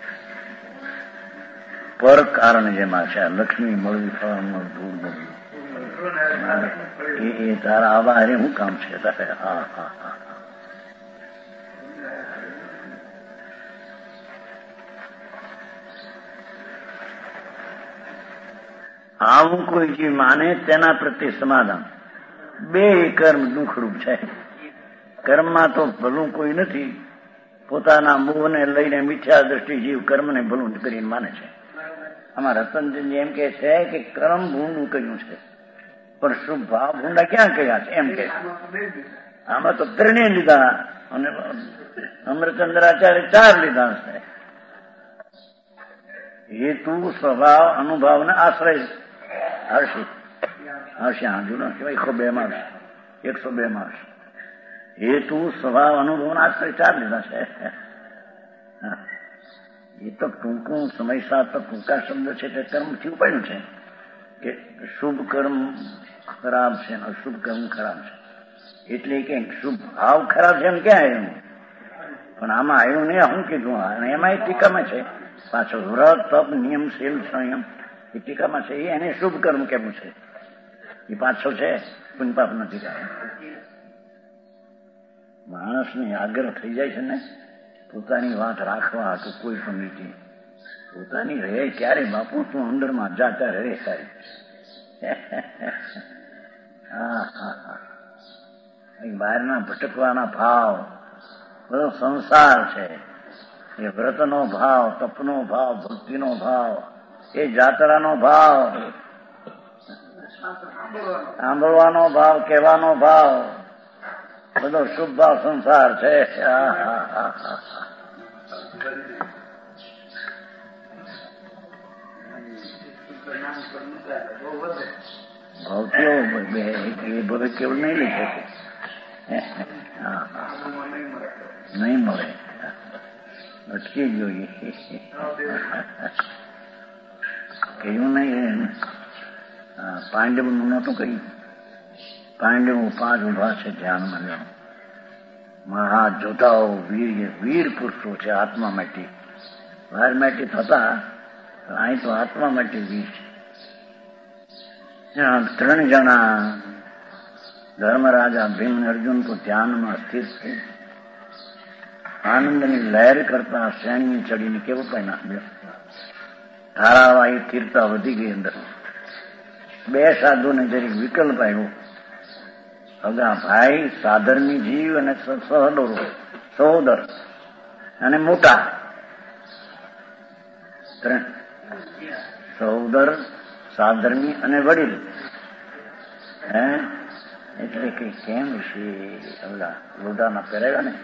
પર કારણ જેમાં છે. લક્ષ્મી મળવી ફળ ધૂળ મળવી એ તારા આવા હારે શું કામ છે તારે? આવું કોઈ જે માને તેના પ્રત્યે સમાધાન. 2 કર્મ દુઃખરૂપ છે. કર્મમાં તો ભલું કોઈ નથી. પોતાના મોહને લઈને મિથ્યા દ્રષ્ટિ જીવ કર્મને ભલું કરીને માને છે. આમાં રતનજી એમ કે છે કે કર્મ ભૂંડું કહ્યું છે પણ શુભ ભાવ ભૂંડા ક્યાં કહ્યા છે એમ કે. આમાં તો 3 લીધા અને અમૃતચંદ્રાચાર્ય 4 લીધા છે. હેતુ સ્વભાવ અનુભાવ ને આશ્રય હર્ષી હાજુ ના કહેવાય 102 માં 102 માં હેતુ સ્વભાવ અનુભવ ના આશ્રય 4 લીધા છે. એ તો ટૂંકું સમય સાથે ટૂંકા શબ્દ છે તે કર્મથી ઉપાડ્યું છે કે શુભ કર્મ ખરાબ છે અને અશુભ કર્મ ખરાબ છે. એટલે કે શુભ ભાવ ખરાબ છે એમ ક્યાં આવ્યું? પણ આમાં આવ્યું નહીં. શું કીધું? અને એમાં ટીકામાં છે પાછો વ્રત તપ નિયમ શીલ સંયમ એ ટીકામાં છે. એને શુભ કર્મ કેવું છે એ પાછળ છે. પુણ્ય પાપ નથી. માણસની આગ્રહ થઈ જાય છે ને પોતાની વાત રાખવા તો કોઈ પણ નીતિ પોતાની રહે ક્યારે બાપુ તું અંદરમાં જાતા રહે સારી. બહારના ભટકવાના ભાવ બધો સંસાર છે. એ વ્રતનો ભાવ, તપનો ભાવ, ભક્તિનો ભાવ, એ જાત્રાનો ભાવ, સાંભળવાનો ભાવ, કહેવાનો ભાવ, બધો શુભ ભાવ સંસાર છે. ભાવતીઓ એ બધું કેવું નહીં લઈ શકે. નહીં મળે. અટકી જોઈએ કહ્યું નહીં. પાંડવ નું નહોતું કહ્યું. પાંડવ 5 ઉભા છે ધ્યાનમાં લેવા. મહાજોધાઓ વીર પુરુષો છે. આત્મા માટે બહાર માટે થતા અહીં તો આત્મા માટે વીર છે. 3 જણા ધર્મરાજા ભીમ અર્જુન તો ધ્યાનમાં સ્થિર થઈ આનંદની લહેર કરતા શ્રેણી ચડીને કેવું કઈ નાખ્યો. ધારાવાહી કીર્તા વધી ગઈ અંદર. 2 સાધુને જરી વિકલ્પ આવ્યો. અગા ભાઈ સાધર્મી જીવ અને સહોદર અને મોટા 3 સહોદર સાધર્મી અને વડીલ. એટલે કે કેમ છે ઓલા લોઢાના પહેરાવ્યા ને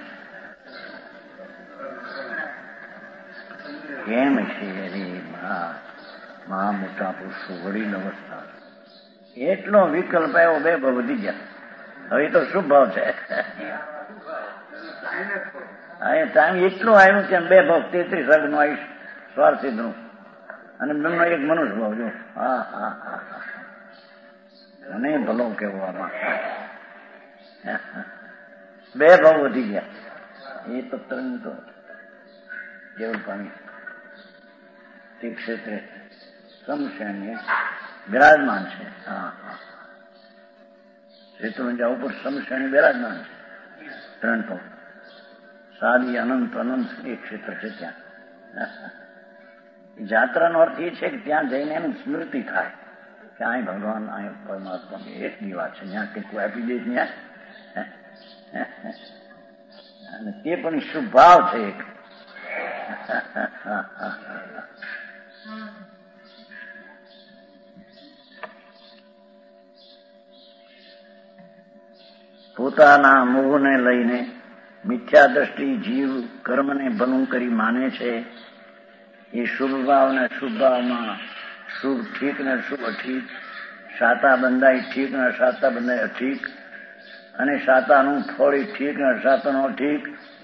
કેમ છે? અરે મહા મોટા પુરુષો વડીલ અવસ્થા. એટલો વિકલ્પ આવ્યો. 2 ભાવ વધી ગયા. હવે તો શું ભાવ છે? ટાઈમ એટલો આવ્યું કે 2 ભાવ 33 અગનું આયુષ સ્વાર્થિદનું અને બેનો એક મનુષ્ય ભાવ. જો મને ભલો કેવો આમાં 2 ભાવ વધી ગયા. એ તો 3 તો કેવલ પાણી તે ક્ષેત્રે સમશ્રેણીએ બિરાજમાન છે. હા હા, શેત્રુંજા ઉપર સમશ્રેણી બિરાજમાન છે. ત્રણ તો સાદી અનંત અનંત એક ક્ષેત્ર છે ત્યાં. જાત્રાનો અર્થ એ છે કે ત્યાં જઈને એની સ્મૃતિ થાય કે અહીં ભગવાન, અહીં પરમાત્મા એક ની વાત છે. ત્યાં કંઈક કોઈ આપી દે ત્યાં, અને તે પણ શુભ ભાવ છે એક. પોતાના મોહને લઈને મિથ્યા દ્રષ્ટિ જીવ કર્મને ભલું કરી માને છે. એ શુભ ભાવ ને શુભ ભાવમાં શુભ ઠીક ને શુભ અઠીક, સાતા બંધાય ઠીક ને સાતા બંધાય અઠીક, અને સાતાનું ફળ ઠીક ને સાતાનું અઠીક,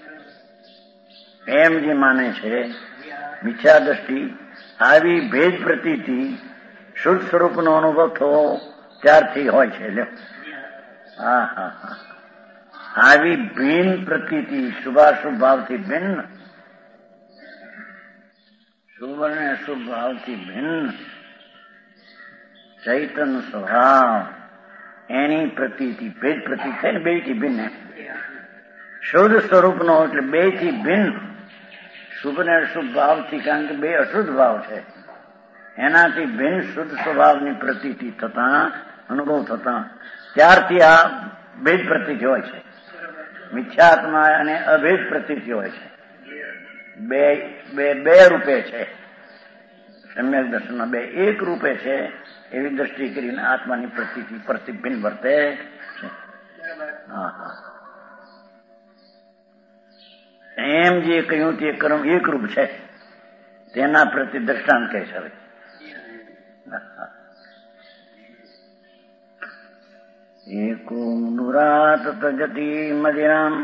એમ જે માને છે મિથ્યા દ્રષ્ટિ, આવી ભેદ પ્રતીતિ શુદ્ધ સ્વરૂપનો અનુભવ થવો ત્યારથી હોય છે. હા હા હા, આવી ભિન્ન પ્રતીતિ, શુભાશુભ ભાવથી ભિન્ન, શુભ અને અશુભ ભાવથી ભિન્ન ચૈતન્ય સ્વભાવ, એની પ્રતીતિ, ભેદ પ્રતીતિ થાય ને બે થી ભિન્ન. શુદ્ધ સ્વરૂપનો એટલે બે થી ભિન્ન, શુભ ને અશુભ ભાવથી, કારણ કે બે અશુદ્ધ ભાવ છે, એનાથી ભિન્ન શુદ્ધ સ્વભાવની પ્રતીતિ થતા, અનુભવ થતા, ત્યારથી આ ભેદ પ્રતીતિ હોય છે. મિથ્યાત્મા અને અભેદ પ્રતીતિ હોય છે. બે બે બે રૂપે છે. સમ્યક દર્શનમાં બે એક રૂપે છે એવી દ્રષ્ટિ કરીને આત્માની પ્રતીતિ પ્રતિભિન્ન વર્તે છે. હા હા, એમ જે કહ્યું તે કર્મ એક રૂપ છે, તેના પ્રતિ દ્રષ્ટાંત કહે છે. એકો દુરાત તજતી મદિરામ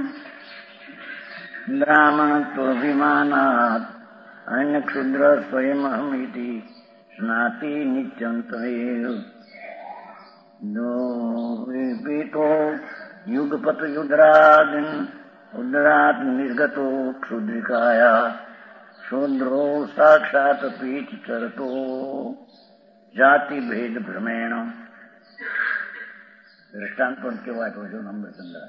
બ્રાહ્મણત્વભિમાનાત અન્ય ક્ષુદ્ર સ્વયમહમિતિ સ્નાતિ નિત્યમ તવેવ પીતો યુગપત ઉદરાત નિર્ગતો ક્ષુદ્રિકાયા શૂદ્રો સાક્ષાત પીઠ કરતો જાતિ ભેદ ભ્રમેણ. દ્રષ્ટાંત પણ કેવો આપ્યો છે નંબરચંદ્ર.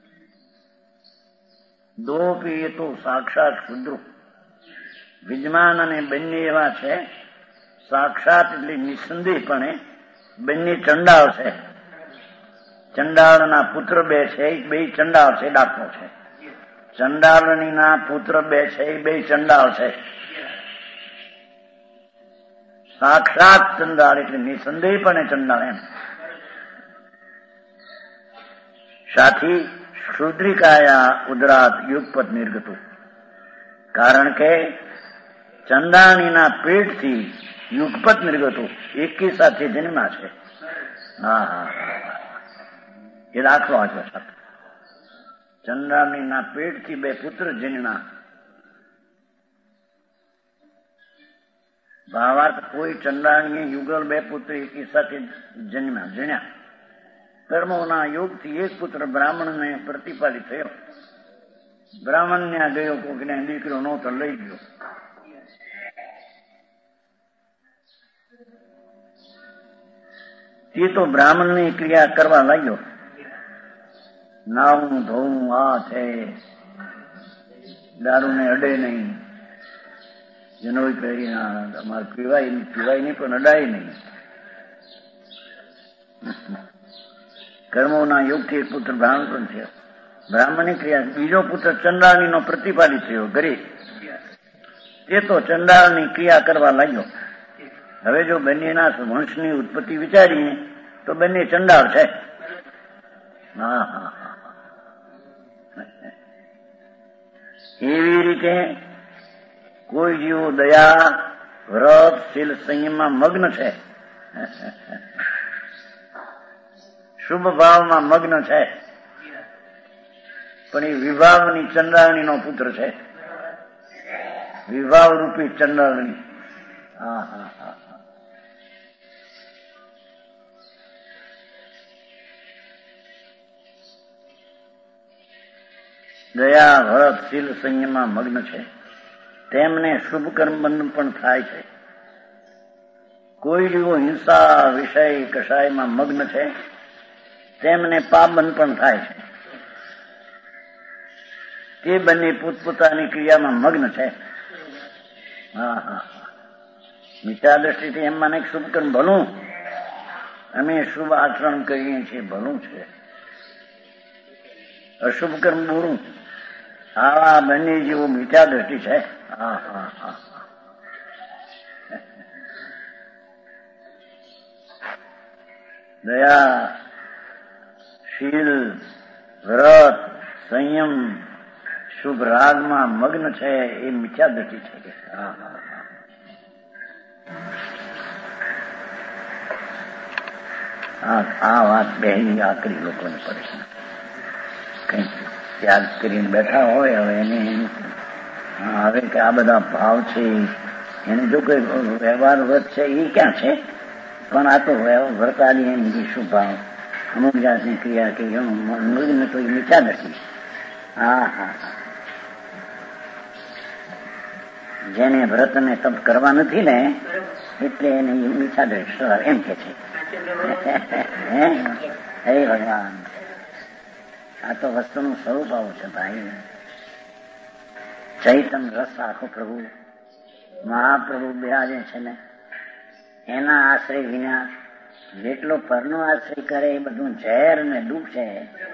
દો પીએ તો સાક્ષાત ક્ષુદ્રો, વિદ્યમાન અને બંને એવા છે. સાક્ષાત એટલે નિસંદેહપણે બંને ચંડાળ છે. ચંડાળના પુત્ર બે છે, બે ચંડાળ છે, દાખલો છે. ચંડાળનીના પુત્ર બે છે, બે ચંડાળ છે. સાક્ષાત ચંડાળ એટલે નિસંદેહપણે ચંડાળ એમ. સાથી શુદ્રિકાયા ઉદરાત યુગપત નિર્ગતું, કારણ કે ચંદાણીના પેટથી યુગપત નિર્ગતું એકી સાથે જન્મા છે. હા હા, એ દાખલો આપ્યો છે. ચંદાણીના પેટથી બે પુત્ર જન્મા. ભાવાર્થ કોઈ ચંદાણીએ યુગલ બે પુત્ર એકી સાથે જન્યા. કર્મોના યોગથી એક પુત્ર બ્રાહ્મણને પ્રતિપાલિત થયો. બ્રાહ્મણ ત્યાં ગયો, કોકને દીકરો નહોતો, લઈ ગયો. તે તો બ્રાહ્મણની ક્રિયા કરવા લાગ્યો. નાવું ધોવું આ છે, દારૂને અડે નહીં, જનોઈ પહેરી અમારે પીવાય નહીં પણ અડાય નહીં. કર્મોના યોગથી એક પુત્ર બ્રાહ્મણ પણ થયો. બ્રાહ્મણની ક્રિયા. બીજો પુત્ર ચંડાળની પ્રતિપાલિત થયો ઘરે. તે તો ચંડાળની ક્રિયા કરવા લાગ્યો. હવે જો બંનેના વંશની ઉત્પત્તિ વિચારીએ તો બંને ચંડાળ છે. હા હા હા, એવી રીતે કોઈ જીવો દયા, વ્રત, શીલ, સંયમમાં મગ્ન છે, શુભ ભાવમાં મગ્ન છે, પણ એ વિભાવની ચંડાળણીનો પુત્ર છે. વિભાવ રૂપી ચંડાળણી. હા હા હા, દયા, વ્રત, શીલ, સંયમમાં મગ્ન છે. તેમને શુભ કર્મ બંધ પણ થાય છે. કોઈ જેવો હિંસા વિષય કષાયમાં મગ્ન છે તેમને પાપ બંધ પણ થાય છે. તે બંને પોતપોતાની ક્રિયામાં મગ્ન છે. હા હા, મિથ્યા દ્રષ્ટિથી એમ માને શુભ કર્મ ભલું, અમે શુભ આચરણ કરીએ છીએ ભલું છે, અશુભ કર્મ બુરું. આવા બંને જેવું મિથ્યા દ્રષ્ટિ છે. હા હા હા, દયા, શીલ, વ્રત, સંયમ, શુભ રાગમાં મગ્ન છે એ મિથ્યા દ્રષ્ટિ છે. હા હા, આ વાત બહેની આકરી લોકોને પડે છે. કઈ ત્યાગ કરીને બેઠા હોય, હવે એને હવે કે આ બધા ભાવ છે, એને જો કોઈ વ્યવહાર વ્રત છે એ ક્યાં છે, પણ આ તો વ્રતાલી એની શું ભાવ, અમુક જાતની ક્રિયા કે મગ્ન તો એ મિથ્યા નથી. હા હા, જેને વ્રત ને તપ કરવા નથી ને એટલે એને મિથ્યા દ્રષ્ટિ એમ કે છે. હે ભગવાન, આ તો વસ્તુનું સ્વરૂપ આવું છે ભાઈ. ચૈતન્ય રસ આખો પ્રભુ મહાપ્રભુ બિરાજે છે ને, એના આશ્રય વિના જેટલો પરનો આશ્રય કરે એ બધું ઝેર ને દુઃખ છે,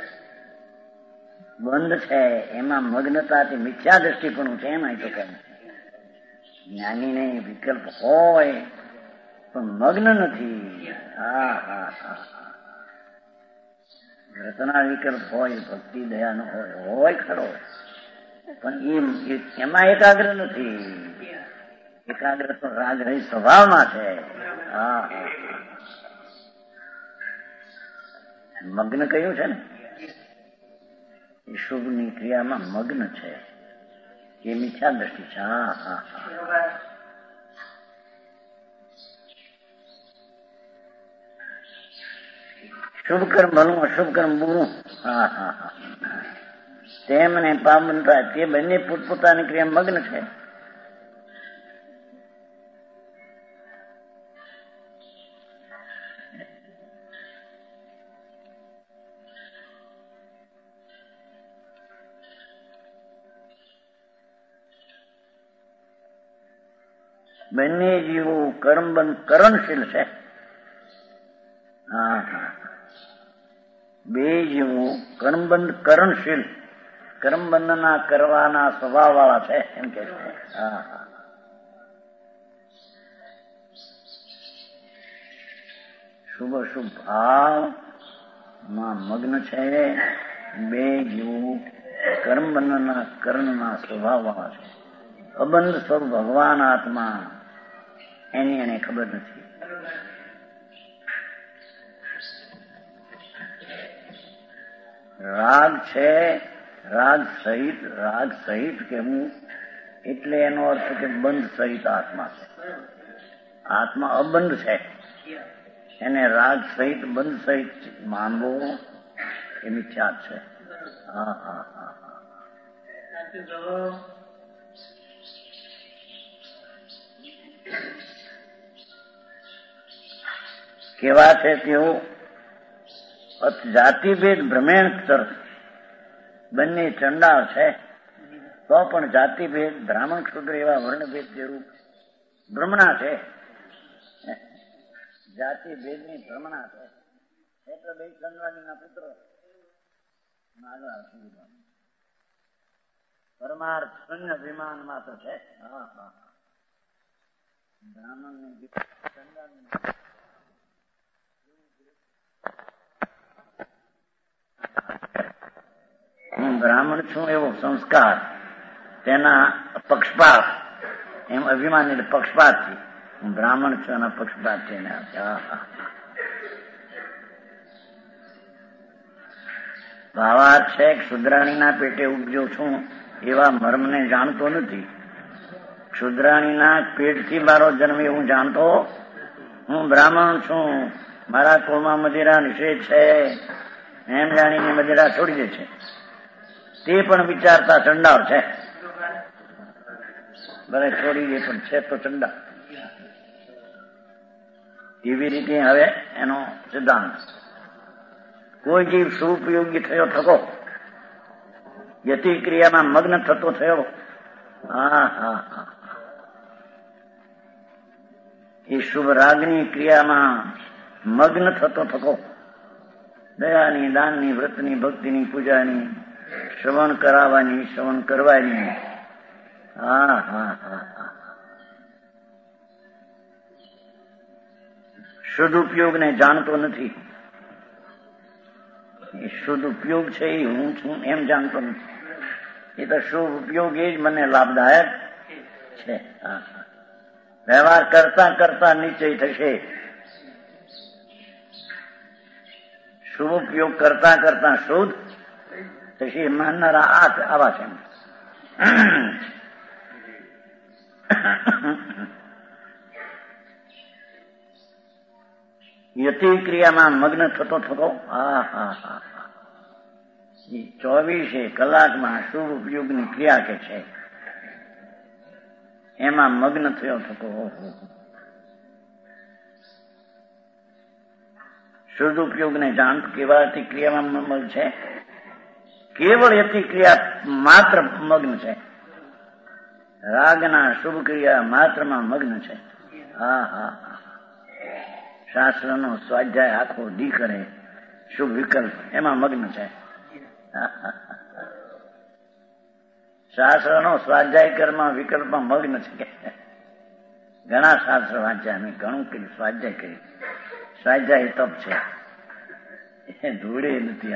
બંધ છે, એમાં મગ્નતાથી મિથ્યા દ્રષ્ટિ પણ છે. એમાં તો કેમ જ્ઞાનીને વિકલ્પ હોય પણ મગ્ન નથી. હા હા હા, વ્રતના વિકલ્પ હોય, ભક્તિ દયાનો હોય ખરો, પણ એમાં એકાગ્ર નથી. એકાગ્ર તો રાગ રહી સ્વભાવમાં છે. હા હા, મગ્ન કયું છે ને એ શુભની ક્રિયામાં મગ્ન છે, એ મિથ્યા દ્રષ્ટિ છે. હા હા હા, શુભ કર્મ ભલું, અશુભ કર્મ બુરું. હા હા હા, તેમને પાપ થાય, તે બંને પોતપોતાની ક્રિયા મગ્ન છે. બંને જીવો કર્મબંધ કરણશીલ છે. હા હા, બે જીવો કર્મબંધ કરણશીલ, કર્મબંધના કરવાના સ્વભાવ વાળા છે એમ કે છે. હા હા, શુભ અશુભ ભાવમાં મગ્ન છે. બે જીવો કર્મબંધના કર્ણના સ્વભાવ વાળા છે. અબંધ સ્વરૂપ ભગવાન આત્મા એની એને ખબર નથી. રાગ છે, રાગ સહિત કેવું એટલે એનો અર્થ કે બંધ સહિત આત્મા છે. આત્મા અબંધ છે, એને રાગ સહિત બંધ સહિત માનવો એ મિથ્યા છે. હા હા હા, કેવા છે તેઓ જાતિભેદ ભ્રમેણ તરફ બંને ચંડાળ છે, તો પણ જાતિભેદ બ્રાહ્મણ ક્ષુદ્ર એવા વર્ણભેદ જેવું ભ્રમણા છે. જાતિભેદની ભ્રમણા છે એટલે બે ચંદ્રાણીના પુત્ર પરમાર્થ શૂન્ય વિમાન માત્ર છે. હા હા, બ્રાહ્મણ હું બ્રાહ્મણ છું એવો સંસ્કાર, તેના પક્ષપાત, એમ અભિમાન એટલે પક્ષપાતથી હું બ્રાહ્મણ છું એના પક્ષપાત છે. ભાવાર્થ છે ક્ષુદ્રાણીના પેટે ઉપજો છું એવા મર્મને જાણતો નથી. ક્ષુદ્રાણીના પેટથી મારો જન્મ એવું જાણતો, હું બ્રાહ્મણ છું, મારા કુળમાં મદિરા નિષેધ છે એમ જાણીને મદિરા છોડી દે છે. તે પણ વિચારતા ચંડાળ છે. ભલે છોડી દે પણ છે તો ચંડા. એવી રીતે હવે એનો સિદ્ધાંત, કોઈ જીવ સુપયોગી થયો થકો, યતિ ક્રિયામાં મગ્ન થતો થયો, એ શુભ રાગની ક્રિયામાં મગ્ન થતો થકો, દયાની, દાનની, વ્રતની, ભક્તિની, પૂજાની, શ્રવણ કરાવવાની, શ્રવણ કરવાની, શુદ્ધ ઉપયોગને જાણતો નથી. એ શુદ્ધ ઉપયોગ છે એ હું છું એમ જાણતો નથી. એ તો શુભ ઉપયોગ એ જ મને લાભદાયક છે. વ્યવહાર કરતા કરતા નિશ્ચય થશે. શુભ ઉપયોગ કરતા કરતા શુદ્ધ થશે. માનનારા આવા છે. યતિ ક્રિયામાં મગ્ન થતો થતો, 24 કલાકમાં શુભ ઉપયોગની ક્રિયા કે છે એમાં મગ્ન થયો થતો. શુદ્ધ ઉપયોગને જાણ કેવાતી ક્રિયામાં મગ્ન છે. કેવળ યતિ ક્રિયા માત્ર મગ્ન છે. રાગના શુભ ક્રિયા માત્રમાં મગ્ન છે. શાસ્ત્રનો સ્વાધ્યાય આખો દી કરે, શુભ વિકલ્પ એમાં મગ્ન છે. શાસ્ત્રનો સ્વાધ્યાય કર્મમાં વિકલ્પમાં મગ્ન છે. ઘણા શાસ્ત્ર વાંચ્યા, અમે ઘણું કર્યું, સ્વાધ્યાય કર્યું. સ્વાધ્યાય તપ છે, એ ધૂળે નથી.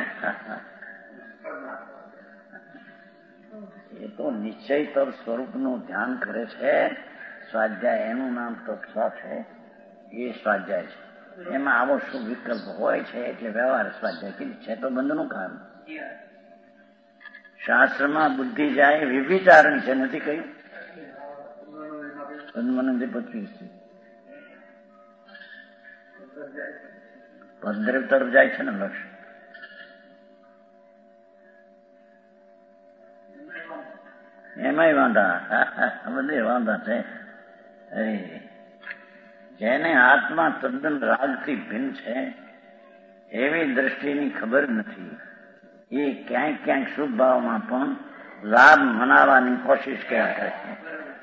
એ તો નિશ્ચય તપ સ્વરૂપનું ધ્યાન કરે છે. સ્વાધ્યાય એનું નામ તપસ્વા છે. એ સ્વાધ્યાય છે. એમાં આવો શુભ વિકલ્પ હોય છે એટલે વ્યવહાર સ્વાધ્યાય કીધું છે. તો બંધનું કારણ. શાસ્ત્રમાં બુદ્ધિ જાય વિવિચારણ છે, નથી કહ્યું? મને 25 પદ્ધતિ તરફ જાય છે ને લક્ષ્ય. એમાંય વાંધા, બધે વાંધા છે. જેને આત્મા તદ્દન રાગથી ભિન્ન છે એવી દ્રષ્ટિની ખબર નથી. એ ક્યાંક ક્યાંક શુભ ભાવમાં પણ લાભ મનાવવાની કોશિશ કર્યા કરે છે.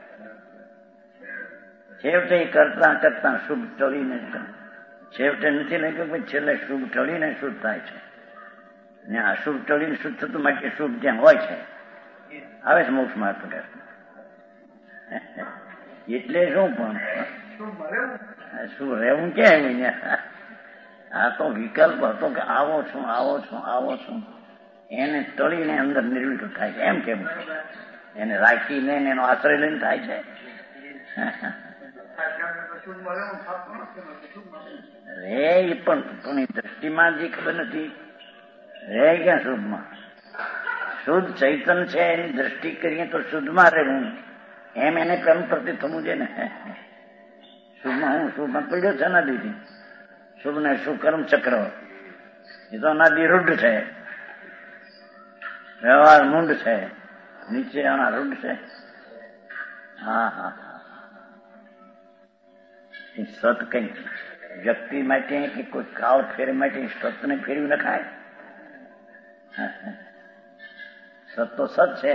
છેવટે કરતા કરતા શુભ ટળીને, છેવટે નથી લખ્યું, છેલ્લે શુભ ટળીને શુદ્ધ થાય છે. ને આ શુભ ટળીને શુદ્ધ થતું માટે શુભ જ્યાં હોય છે આવે છે મોક્ષ માર્ગ પર. એટલે શું પણ શું રહેવું કેમ? આ તો વિકલ્પ હતો કે આવો છું, આવો છું, આવો છું. એને તળીને અંદર નિર્વિક થાય છે. એમ કેમ? એને રાખીને એનો આશ્રય લઈને થાય છે. રે પણ દ્રષ્ટિમાં જે ખબર નથી, રે ક્યાં શુદ્ધમાં? શુદ્ધ ચૈતન છે, એની દ્રષ્ટિ કરીએ તો શુદ્ધમાં રહેવું, એમ એને કર્મ પ્રતિ થવું છે ને. શુભમાં હું શુભમાં પડ્યો છે અનાદિથી. શુભ ને શુભ કર્મ ચક્ર એ તો અનાદિ રૂઢ છે. વ્યવહાર મૂંડ છે, નીચે આના રૂઢ છે. એ સત કઈ વ્યક્તિ માટે કે કોઈ કાળ ફેર માટે સતને ફેરવી નખાય? સત તો સત છે.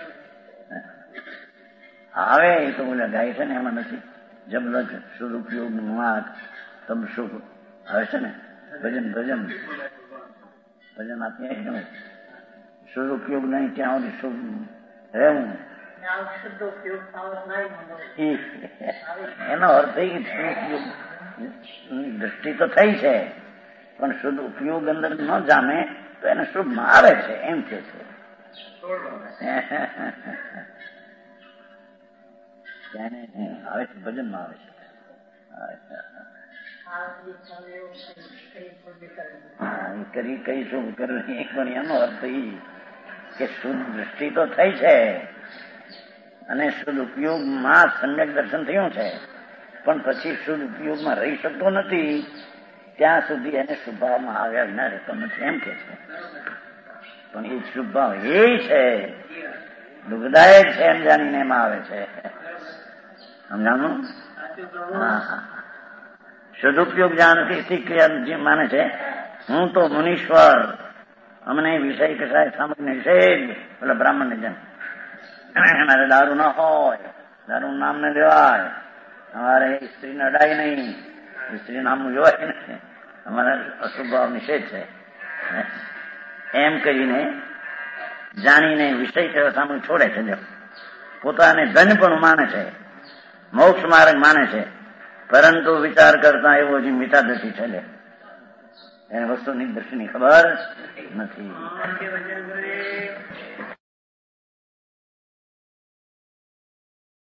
આવે એ તો બોલે ગાય છે ને, એમાં નથી. જબલક શુદ્ધ ઉપયોગ માગ તબ શુભ આવે છે ને. ભજન ભજન ભજન આપીએ. શુદ્ધ ઉપયોગ નહીં ત્યાં સુધી શુભ રહેવું. એનો અર્થ દ્રષ્ટિ તો થઈ છે પણ શુદ્ધ ઉપયોગ અંદર ન જામે તો એને શુભમાં આવે છે એમ કે છે. આવે છે ભજનમાં આવે છે. કઈ શુભ કરવી પણ એનો અર્થ એ કે શુદ્ધ દ્રષ્ટિ તો થઈ છે અને શુદ્ધ ઉપયોગમાં સમ્યક દર્શન થયું છે, પણ પછી શુદ્ધ ઉપયોગમાં રહી શકતો નથી. ત્યાં સુધી એને શુભભાવમાં આવ્યા વિના રહેતો નથી એમ કે છે. પણ એ શુભભાવ એ છે દુઃખદાયક છે એમ જાણીને એમાં આવે છે. સમજાણું? હા. સદુપયોગ જાણતી ક્રિયા જે માને છે હું તો મુનીશ્વર, અમને વિષય કસાય સામગ્રી નિષેધ. પેલા બ્રાહ્મણ ને જેમ અમારે દારૂ ન હોય, દારૂ નામ ન લેવાય, અમારે સ્ત્રીને અડાય નહીં, સ્ત્રી નામનું જોવાય નહીં, અમારે અશુભ ભાવ નિષેધ છે એમ કરીને જાણીને વિષય કરવા સામગ્રી છોડે છે. પોતાને ધન પણ માને છે, મોક્ષ માર્ગ માને છે, પરંતુ વિચાર કરતા એવો હજી મીઠા દ્રષ્ટિ છે એને વસ્તુની દ્રષ્ટિની ખબર નથી.